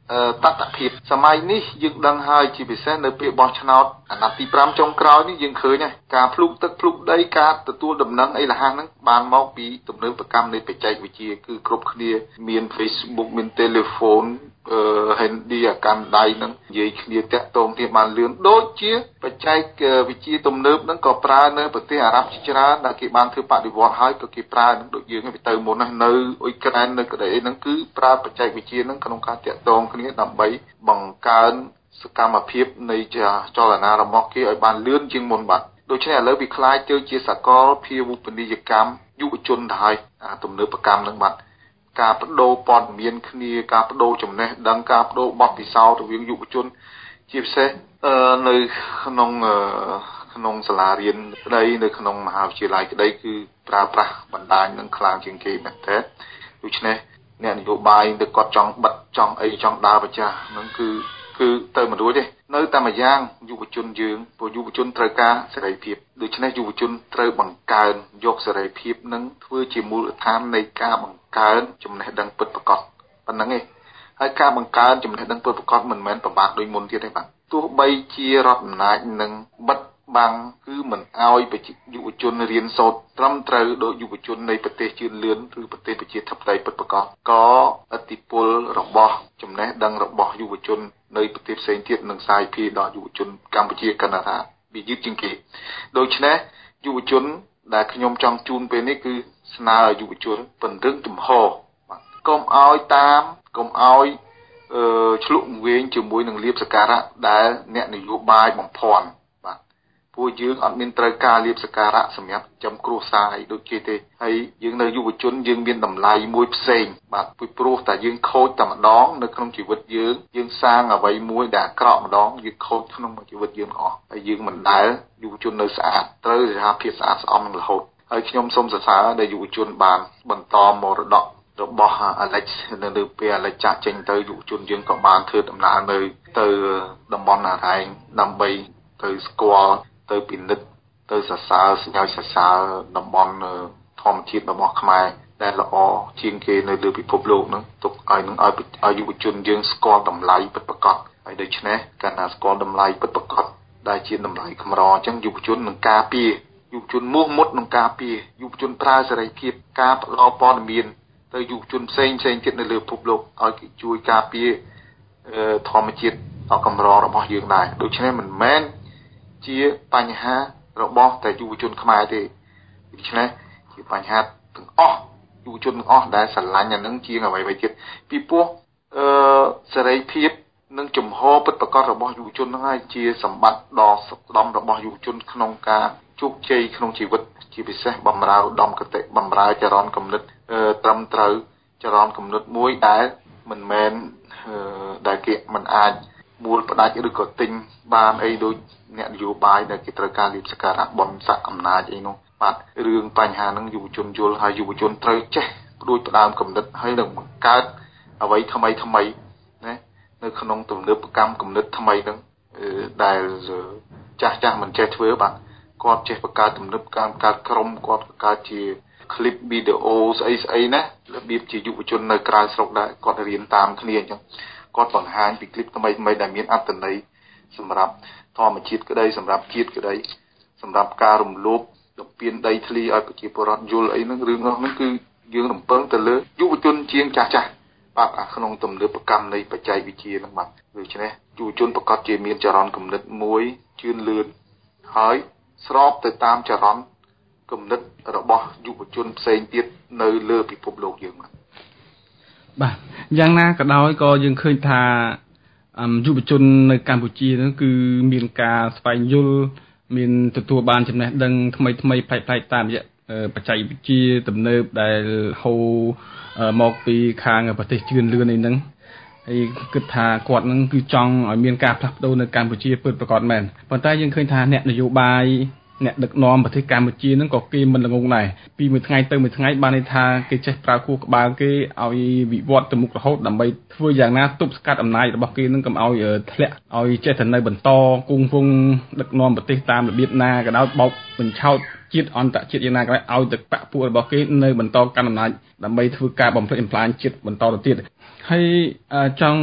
តតភាពសម័យនេះយើងដឹងហើយជាពិសេសនៅពេលបោះឆ្នោតអាណត្តិទី5ចុងក្រោយនេះយើងឃើញហើយការភ្លុកទឹកភ្លុកដីការទទួលដំណឹងអីលះហ្នឹងបានមកពីទំនើបកម្មនៃបច្ចេកវិទ្យាគឺគ្រប់គ្នាមាន Facebook មាន Telephone អឺ handy អាកាន់ដៃហ្នឹងនិយាយគ្នាតាក់ទងគ្នាបានលឿនដូចជាបច្ចេកវិទ្យាទំនើបហ្នឹងក៏ប្រើនៅប្រទេសអារ៉ាប់ជាច្រើនដែលគេបានធ្វើបដិវត្តហើយក៏គេប្រើនឹងដូចយើងទៅមុនណានៅអ៊ុយក្រែននៅក្តីហ្នឹងគឺប្រើបច្ចេកវិទ្យាហ្នឹងក្នុងការតាក់ទងគ្នាដើម្បីបង្កើនសកម្មភាពនៃចលនារបស់គេឲ្យបានលឿនជាងមុនបាទដូច្នេះឥឡូវវាคล้ายទៅជាសកលភាវូបនីយកម្មយុវជនទៅហើយទំនើបកម្មហ្នឹងបាទការបដូរព័ត៌មានគ្នាការបដូរចំណេះដឹងការបដូរបទពិសោធន៍រវាងយុវជនជាពិសេសនៅក្នុងក្នុងសាលារៀនក្តីនៅក្នុងមហាវិទ្យាល័យក្តីគឺប្រើប្រាស់បណ្ដាញនឹងខ្លាំងជាងគេមែនទេដូច្នេះអ្នកនយោបាយទៅគាត់ចង់បិទចង់អីចង់ដើរប្រចាំហ្នឹងគឺគឺទៅមិនរួចទេនៅតែម្យ៉ាងយុវជនយើងព្រោះយុវជនត្រូវការសេរីភាពដូច្នេះយុវជនត្រូវបង្កើនយកសេរីភាពនឹងធ្វើជាមូលដ្ឋាននៃការបង្កើនចំណេះដឹងពិតប្រាកដប៉ុណ្្នឹងឯងហើយការបង្កើនចំណេះដឹងពិតប្រាកដមិនមែនប្របាកដូចមុនទៀតទេបាទទោះបីជារដ្ឋអំណាចនឹងបិទបាំងគឺមិនអោយយុវជនរៀនសូត្រត្រឹមត្រូវដោយយុវជននៃប្រទេសជឿនលឿនឬប្រទេសប្រជាធិបតេយ្យពិតប្រាកដក៏ឥទ្ធិពលរបស់ចំណេះដឹងរបស់យុវជននៅប្រទេសផ្សេងទៀតនឹងសាយភាយដល់យុវជនកម្ពុជាកណ្ដាលថាវាយឺតជាងគេដូច្នេះយុវជនដែលខ្ញុំចង់ជូនពេលនេះគឺស្នើឲ្យយុវជនពង្រឹងជំហរបាទកុំឲ្យតាមកុំឲ្យអឺឆ្លុកវែងជាមួយនឹងលៀបសក្ការៈដែលអ្នកនយោបាយបំភាន់បាទព្រោះយើងអត់មានត្រូវការលៀបសក្ការៈសម្រាប់ចំគ្រួសារអីដូចគេទេហើយយើងនៅយុវជនយើងមានតម្លៃមួយផ្សេងបាទពីព្រោះតែយើងខូចតែម្ដងនៅក្នុងជីវិតយើងយើងសាងអ្វីមួយដែលអាក្រក់ម្ដងយើងខូចក្នុងជីវិតយើងអស់ហើយយើងមិនដែលយុវជននៅស្អាតត្រូវសហភាពស្អាតស្អំនឹងរហូតហើយខ្ញុំសូមសរសើរដែលយុវជនបានបន្តមរតករបស់អាឡិចនៅលើពេលអាឡិចចាក់ចេញទៅយុវជនយើងក៏បានធ្វើដំណើរនៅទៅតំបន់អរ៉ែងដើម្បីទៅស្គាល់ទៅពិនិត្យទៅសរសើរស្ញើសរសើរតំបន់ធម្មជាតិរបស់ខ្មែរដែលល្អជាងគេនៅលើពិភពលោកហ្នឹងទុកឲ្យនឹងឲ្យឲ្យយុវជនយើងស្គាល់តម្លៃពិតប្រាកដហើយដូច្នេះកាលណាស្គាល់តម្លៃពិតប្រាកដដែលជាតម្លៃកម្រអញ្ចឹងយុវជននឹងការពារយុវជនមោះមុតនឹងការពារយុវជនប្រើសេរីភាពការផ្ដល់ព័ត៌មានទៅយុវជនផ្សេងផ្សេងទៀតនៅលើពិភពលោកឲ្យគេជួយការពារធម្មជាតិដ៏កម្ររបស់យើងដែរដូច្នេះមិនមែនជាបញ្ហារបស់តែយុវជនខ្មែរទេដូច្នេះជាបញ្ហាទាំងអស់យុវជនទាំងអស់ដែលស្រឡាញ់អានឹងជាងអ្វីៗទៀតពីព្រោះអឺសេរីភាពនិងជំហរពិតប្រាកដរបស់យុវជនហ្នឹងហើយជាសម្បត្តិដ៏សុខដុមរបស់យុវជនក្នុងការជោគជ័យក្នុងជីវិតជាពិសេសបំរើឧត្តមគតិបំរើចរន្តគំនិតត្រឹមត្រូវចរន្តគំនិតមួយដែលមិនមែនដែលគេមិនអាចមូលផ្ដាច់ឬក៏ទិញបានអីដូចអ្នកនយោបាយដែលគេត្រូវការលៀបសក្ការៈបនស័ក្តិអំណាចអីនោះបាទរឿងបញ្ហាហ្នឹងយុវជនយល់ហើយយុវជនត្រូវចេះផ្ដួចផ្ដើមគំនិតហើយនឹងបង្កើតអ្វីថ្មីថ្មីណានៅក្នុងទំនើបកម្មគំនិតថ្មីហ្នឹងដែលចាស់ចាស់មិនចេះធ្វើបាទគាត់ចេះបង្កើតទំនើបកម្មកើតក្រុមគាត់បង្កើតជាคลิปវីដេអូស្អីស្អីណារបៀបជាយុវជននៅក្រៅស្រុកដែរគាត់រៀនតាមគ្នាអញ្ចឹងគាត់បង្ហាញពីคลิปថ្មីថ្មីដែលមានអត្ថន័យសម្រាប់ធម្មជាតិក្តីសម្រាប់ជាតិក្តីសម្រាប់ការរំលោភបំពានដីធ្លីឲ្យប្រជាពលរដ្ឋយល់អីហ្នឹងរឿងហ្នឹងគឺយើងរំពឹងទៅលើយុវជនជាងចាស់ចាស់បាទក្នុងទំនើបកម្មនៃបច្ចេកវិទ្យាហ្នឹងបាទដូច្នេះយុវជនប្រកាសជាមានចរន្តគំនិតមួយជឿនលឿនហើយស្របទៅតាមចរន្តគំនិតរបស់យុវជនផ្សេងទៀតនៅលើពិភពលោកយើងបាទបាទយ៉ាងណាក៏ដោយក៏យើងឃើញថាយុវជននៅកម្ពុជាហ្នឹងគឺមានការស្វែងយល់មានទទួលបានចំណេះដឹងថ្មីថ្មីប្លែកប្លែកតាមរយៈបច្ចេកវិទ្យាទំនើបដែលហូរមកពីខាងប្រទេសជឿនលឿននេះហ្នឹងហើយគិតថាគាត់ហ្នឹងគឺចង់ឲ្យមានការផ្លាស់ប្ដូរនៅកម្ពុជាពិតប្រាកដមែនប៉ុន្តែយើងឃើញថាអ្នកនយោបាយអ្នកដឹកនាំប្រទេសកម្ពុជាហ្នឹងក៏គេមិនល្ងងដែរពីមួយថ្ងៃទៅមួយថ្ងៃបានន័យថាគេចេះប្រើខួរក្បាលគេឲ្យវិវត្តទៅមុខរហូតដើម្បីធ្វើយ៉ាងណាទប់ស្កាត់អំណាចរបស់គេហ្នឹងកុំឲ្យធ្លាក់ឲ្យចេះតែនៅបន្តគង់វង្សដឹកនាំប្រទេសតាមរបៀបណាក៏ដោយបោកបញ្ឆោតជាតិអន្តរជាតិយ៉ាងណាក៏ដោយឲ្យទឹកបកពួករបស់គេនៅបន្តកាន់អំណាចដើម្បីធ្វើការបំផ្លិចបំផ្លាញជាតិបន្តទៅទៀតហើយចង់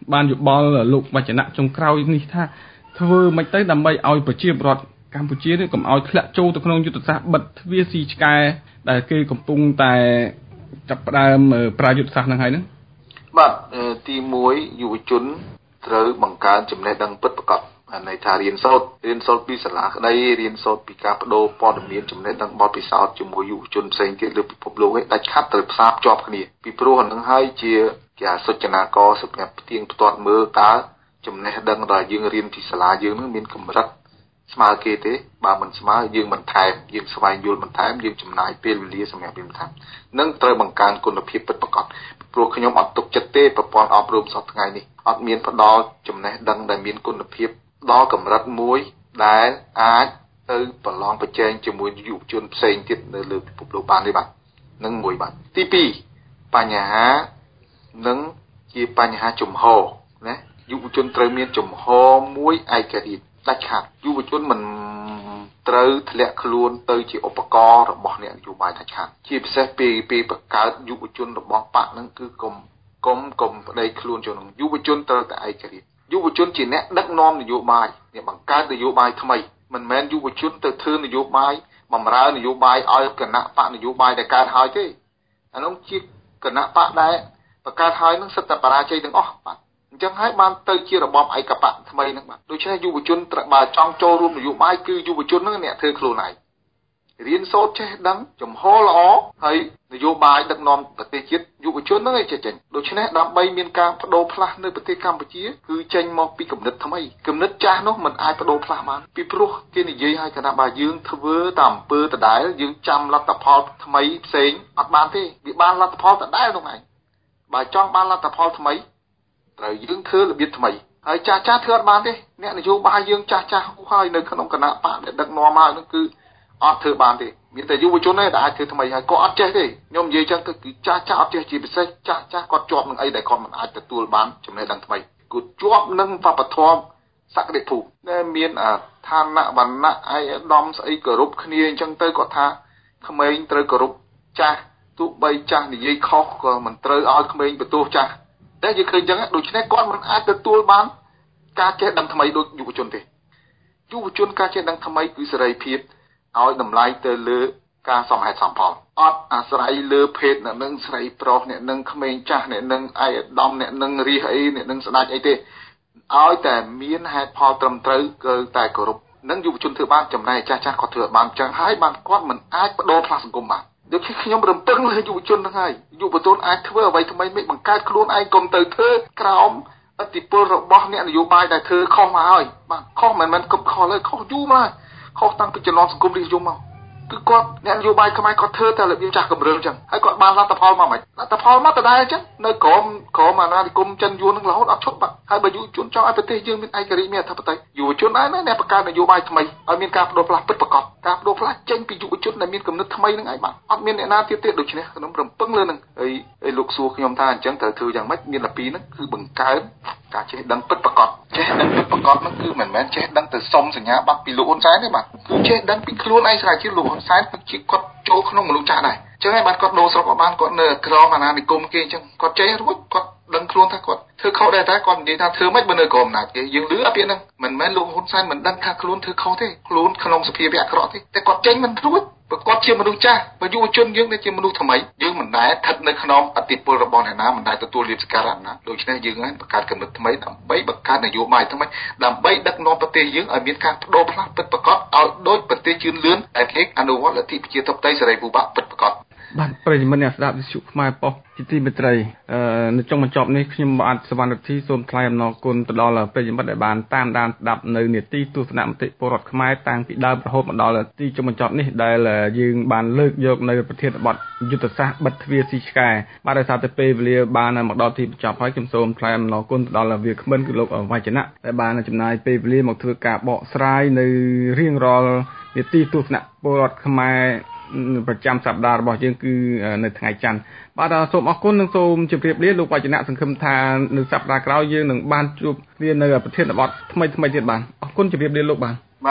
បានយោបល់លោកវចនៈចុងក្រោយនេះថាធ្វើមិនទៅដើម្បីឲ្យប្រជាពលរដ្ឋកម្ពុជានេះកុំឲ្យធ្លាក់ចូលទៅក្នុងយុទ្ធសាស្ត្របិទទ្វារស៊ីឆ្កែដែលគេកំពុងតែចាប់ផ្ដើមប្រើយុទ្ធសាស្ត្រហ្នឹងហើយហ្នឹងបាទទីមួយយុវជនត្រូវបង្កើនចំណេះដឹងពិតប្រាកដន័យថារៀនសូត្ររៀនសូត្រពីសាលាក្តីរៀនសូត្រពីការបដូរព័ត៌មានចំណេះដឹងបទពិសោធន៍ជាមួយយុវជនផ្សេងទៀតលើពិភពលោកឲ្យដាច់ខាត់ត្រូវផ្សារភ្ជាប់គ្នាពីព្រោះអានឹងហើយជាគេអាសុចនាករសម្រាប់ផ្ទៀងផ្ទាត់មើលតើចំណេះដឹងដែលយើងរៀនពីសាលាយើងនឹងមានកម្រិតស្មើគេទេបើមិនស្មើយើងមិនថែមយើងស្វែងយល់បន្ថែមយើងចំណាយពេលវេលាសម្រាប់រៀនបន្ថែមនឹងត្រូវបង្កើនគុណភាពពិតប្រាកដព្រោះខ្ញុំអត់ទុកចិត្តទេប្រព័ន្ធអប់រំសប្តាហ៍ថ្ងៃនេះអត់មានផ្ដល់ចំណេះដឹងដែលមានគុណភាពដល់កម្រិតមួយដែលអាចទៅប្រឡងប្រជែងជាមួយយុវជនផ្សេងទៀតនៅលើពិភពលោកបានទេបាទនឹងមួយបាទទីពីរបញ្ហានឹងជាបញ្ហាជំហរណាយុវជនត្រូវមានជំហរមួយឯករាជ្យដាច់ខាត់យុវជនមិនត្រូវធ្លាក់ខ្លួនទៅជាឧបករណ៍របស់អ្នកនយោបាយដាច់ខាត់ជាពិសេសពេលពេលបង្កើតយុវជនរបស់បកហ្នឹងគឺកុំកុំកុំប្តីខ្លួនចូលនឹងយុវជនត្រូវតែឯករាជ្យយុវជនជាអ្នកដឹកនាំនយោបាយអ្នកបង្កើតនយោបាយថ្មីមិនមែនយុវជនទៅធ្វើនយោបាយបម្រើនយោបាយឲ្យគណៈបកនយោបាយដែលកើតហើយទេអានោះជាគណៈបកដែលបង្កើតហើយនឹងសិតតែបរាជ័យទាំងអស់បាទអញ្ចឹងហើយបានទៅជារបបឯកបកថ្មីហ្នឹងបាទដូច្នេះយុវជនត្រូវបើចង់ចូលរួមនយោបាយគឺយុវជនហ្នឹងអ្នកធ្វើខ្លួនឯងរៀនសូត្រចេះដឹងចំហល្អហើយនយោបាយដឹកនាំប្រទេសជាតិយុវជនហ្នឹងឯងចេះចេញដូច្នេះដើម្បីមានការបដូរផ្លាស់នៅប្រទេសកម្ពុជាគឺចេញមកពីគំនិតថ្មីគំនិតចាស់នោះមិនអាចបដូរផ្លាស់បានពីព្រោះគេនិយាយឲ្យគណៈបើយើងធ្វើតាមអំពើដដែលយើងចាំលទ្ធផលថ្មីផ្សេងអត់បានទេវាបានលទ្ធផលដដែលនោះឯងបើចង់បានលទ្ធផលថ្មីត្រូវយើងធ្វើរបៀបថ្មីហើយចាស់ចាស់ធ្វើអត់បានទេអ្នកនយោបាយយើងចាស់ចាស់ហើយនៅក្នុងគណៈបកដែលដឹកនាំមកនោះគឺអត់ធ្វើបានទេមានតែយុវជនទេដែលអាចធ្វើថ្មីហើយក៏អត់ចេះទេខ្ញុំនិយាយចឹងទៅគឺចាស់ចាស់អត់ចេះជាពិសេសចាស់ចាស់គាត់ជាប់នឹងអីដែលគាត់មិនអាចទទួលបានចំណេះដឹងថ្មីគាត់ជាប់នឹងវប្បធម៌សក្តិភូមិដែលមានឋានៈវណ្ណៈឯកឧត្តមស្អីគោរពគ្នាអញ្ចឹងទៅគាត់ថាក្មេងត្រូវគោរពចាស់ទោះបីចាស់និយាយខុសក៏មិនត្រូវឲ្យក្មេងបន្ទោសចាស់តែយើងឃើញអញ្ចឹងដូច្នេះគាត់មិនអាចទទួលបានការចេះដឹងថ្មីដូចយុវជនទេយុវជនការចេះដឹងថ្មីគឺសេរីភាពឲ្យតម្លៃទៅលើការសមហេតុសមផលអត់អាស្រ័យលើភេទអ្នកនឹងស្រីប្រុសអ្នកនឹងក្មេងចាស់អ្នកនឹងឯកឧត្តមអ្នកនឹងរាជអីអ្នកនឹងស្ដេចអីទេឲ្យតែមានហេតុផលត្រឹមត្រូវគឺតែគោរពនឹងយុវជនធ្វើបានចំណែកចាស់ចាស់គាត់ធ្វើបានចឹងហើយបានគាត់មិនអាចបដូរផ្លាស់សង្គមបានដូចខ្ញុំរំពឹងលើយុវជនហ្នឹងហើយយុវជនអាចធ្វើអ្វីថ្មីមិនបង្កើតខ្លួនឯងកុំទៅធ្វើក្រោមឥទ្ធិពលរបស់អ្នកនយោបាយដែលធ្វើខុសមកហើយបាទខុសមិនមែនគប់ខុសលើខុសយូរមកខុសតាំងពីជំនាន់សង្គមរាជនិយមមកគឺគាត់អ្នកនយោបាយខ្មែរគាត់ធ្វើតែរបៀបចាស់កម្រិលអញ្ចឹងហើយគាត់បានលទ្ធផលមកមិនលទ្ធផលមកដដែលអញ្ចឹងនៅក្រមក្រមអាណានិគមចិនយួននឹងរហូតអត់ឈប់បាត់ហើយបើយុវជនចង់ឲ្យប្រទេសយើងមានឯករាជ្យមានអធិបតេយ្យយុវជនឯណាអ្នកបង្កើតនយោបាយថ្មីឲ្យមានការបដូរផ្លាស់ពិតប្រាកដការបដូរផ្លាស់ចេញពីយុវជនដែលមានគំនិតថ្មីនឹងឯងបាទអត់មានអ្នកណាទៀតទេដូច្នេះខ្ញុំរំពឹងលើនឹងហើយហើយលោកសួរខ្ញុំថាអញ្ចឹងត្រូវធ្វើយ៉ាងម៉េចមានតែពីរហ្នឹងគឺបង្កើនការចេះដឹងពិតប្រាកដចេះដឹងពិតប្រាកដហ្នឹងគឺមិនមែនចេះដឹងទៅសុំសញ្ញាបត្រពីលោកហ៊ុនសែនទេបាទគឺចេះដឹងពីខ្លួនឯងស្រាវជ្រាវលោកហ៊ុនសែនពិតជាគាត់ចូលក្នុងមនុស្សចាស់ដែរអញ្ចឹងឯងបាទគាត់ដូរស្រុកអត់បានគាត់នៅក្រមអាណានិគមគេអញ្ចឹងគាត់ចេះរួចគាត់ដឹងខ្លួនថាគាត់ធ្វើខុសដែរតែគាត់និយាយថាធ្វើម៉េចបើនៅក្រមអំណាចគេយើងលឺអាពាក្យហ្នឹងមិនមែនលោកហ៊ុនសែនមិនដឹងថាខ្លួនធ្វើខុសទេខ្លួនក្នុងសភាវៈអាក្រក់ទេតែគាត់ចេញមិនរួចព្រោះគាត់ជាមនុស្សចាស់បើយុវជនយើងដែលជាមនុស្សថ្មីយើងមិនដែលស្ថិតនៅក្នុងអធិពលរបស់អ្នកណាមិនដែលទទួលលៀបសក្ការៈណាដូច្នេះយើងហ្នឹងបង្កើតគំនិតថ្មីដើម្បីបង្កើតនយោបាយថ្មីដើម្បីដឹកនាំប្រទេសយើងឲ្យមានការបដូរផ្លាស់ពិតប្រាកដឲ្យដូចប្រទេសជឿនលឿនដែលគេអនុវត្តលទ្ធិប្រជាធិបតេយ្យសេរីភូមិពិតប្រាកដបាទប្រិយមិត្តអ្នកស្ដាប់វិទ្យុខ្មែរប៉ុស្តិ៍ជាទីមេត្រីអឺនៅចុងបញ្ចប់នេះខ្ញុំបាទសវណ្ណរិទ្ធីសូមថ្លែងអំណរគុណទៅដល់ប្រិយមិត្តដែលបានតាមដានស្ដាប់នៅនេតិទស្សនៈមតិពលរដ្ឋខ្មែរតាំងពីដើមរហូតមកដល់ទីចុងបញ្ចប់នេះដែលយើងបានលើកយកនៅប្រធានបទយុទ្ធសាស្ត្របិទទ្វារស៊ីឆ្កែបាទដោយសារតែពេលវេលាបានមកដល់ទីបញ្ចប់ហើយខ្ញុំសូមថ្លែងអំណរគុណទៅដល់វាគ្មិនគឺលោកវចនៈដែលបានចំណាយពេលវេលាមកធ្វើការបកស្រាយនៅរៀងរាល់នេតិទស្សនៈពលរដ្ឋខ្មែរប្រចាំសប្តាហ៍របស់យើងគឺនៅថ្ងៃច័ន្ទបាទសូមអរគុណនិងសូមជម្រាបលាលោកវចនៈសង្ឃឹមថានៅសប្តាហ៍ក្រោយយើងនឹងបានជួបគ្នានៅប្រធានបទថ្មីថ្មីទៀតបាទអរគុណជម្រាបលាលោកបាទបាទ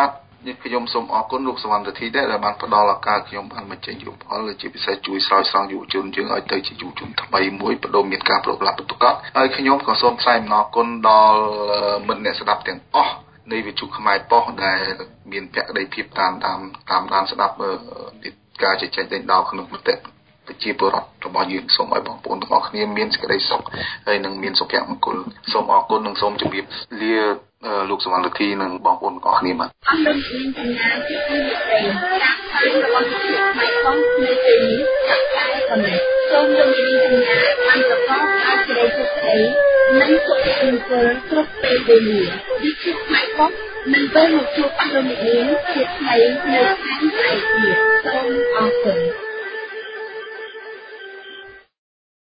ខ្ញុំសូមអរគុណលោកសវណ្ណរិទ្ធីដែលបានផ្ដល់ឱកាសខ្ញុំបានបញ្ចេញយោបល់ជាពិសេសជួយស្រោចស្រង់យុវជនយើងឲ្យទៅជាយុវជនថ្មីមួយបដូរមានការប្រកបពិតប្រាកដហើយខ្ញុំក៏សូមថ្លែងអំណរគុណដល់មិត្តអ្នកស្ដាប់ទាំងអស់នៃវិទ្យុខ្មែរប៉ុស្តិ៍ដែលមានភក្ដីភាពតាមតាមតាមដានស្ដាប់ការជជែកដេញដោលក្នុងមតិប្រជាពលរដ្ឋរបស់យើងសូមឲ្យបងប្អូនទាំងអស់គ្នាមានសេចក្តីសុខហើយនឹងមានសុភមង្គលសូមអរគុណនិងសូមជម្រាបលាលោកសវណ្ណរិទ្ធីនិងបងប្អូនទាំងអស់គ្នាបាទអរគុណជាសញ្ញាជាទីមេត្រីតាមផ្លូវរបស់វិទ្យុខ្មែរប៉ុស្តិ៍នៅពេលនេះចាប់តែប៉ុណ្ណេះសូមលោកនាងសញ្ញាបានប្រកបដោយសេចក្តីសុខស្ដីនិងសុភមង្គលគ្រប់ពេលវេលាវិទ្យុខ្មែរប៉ុស្តិ៍នឹងវិលមកជួបលោកនាងជាថ្មីនៅថ្ងៃស្អែកទៀតសូមអរគុណ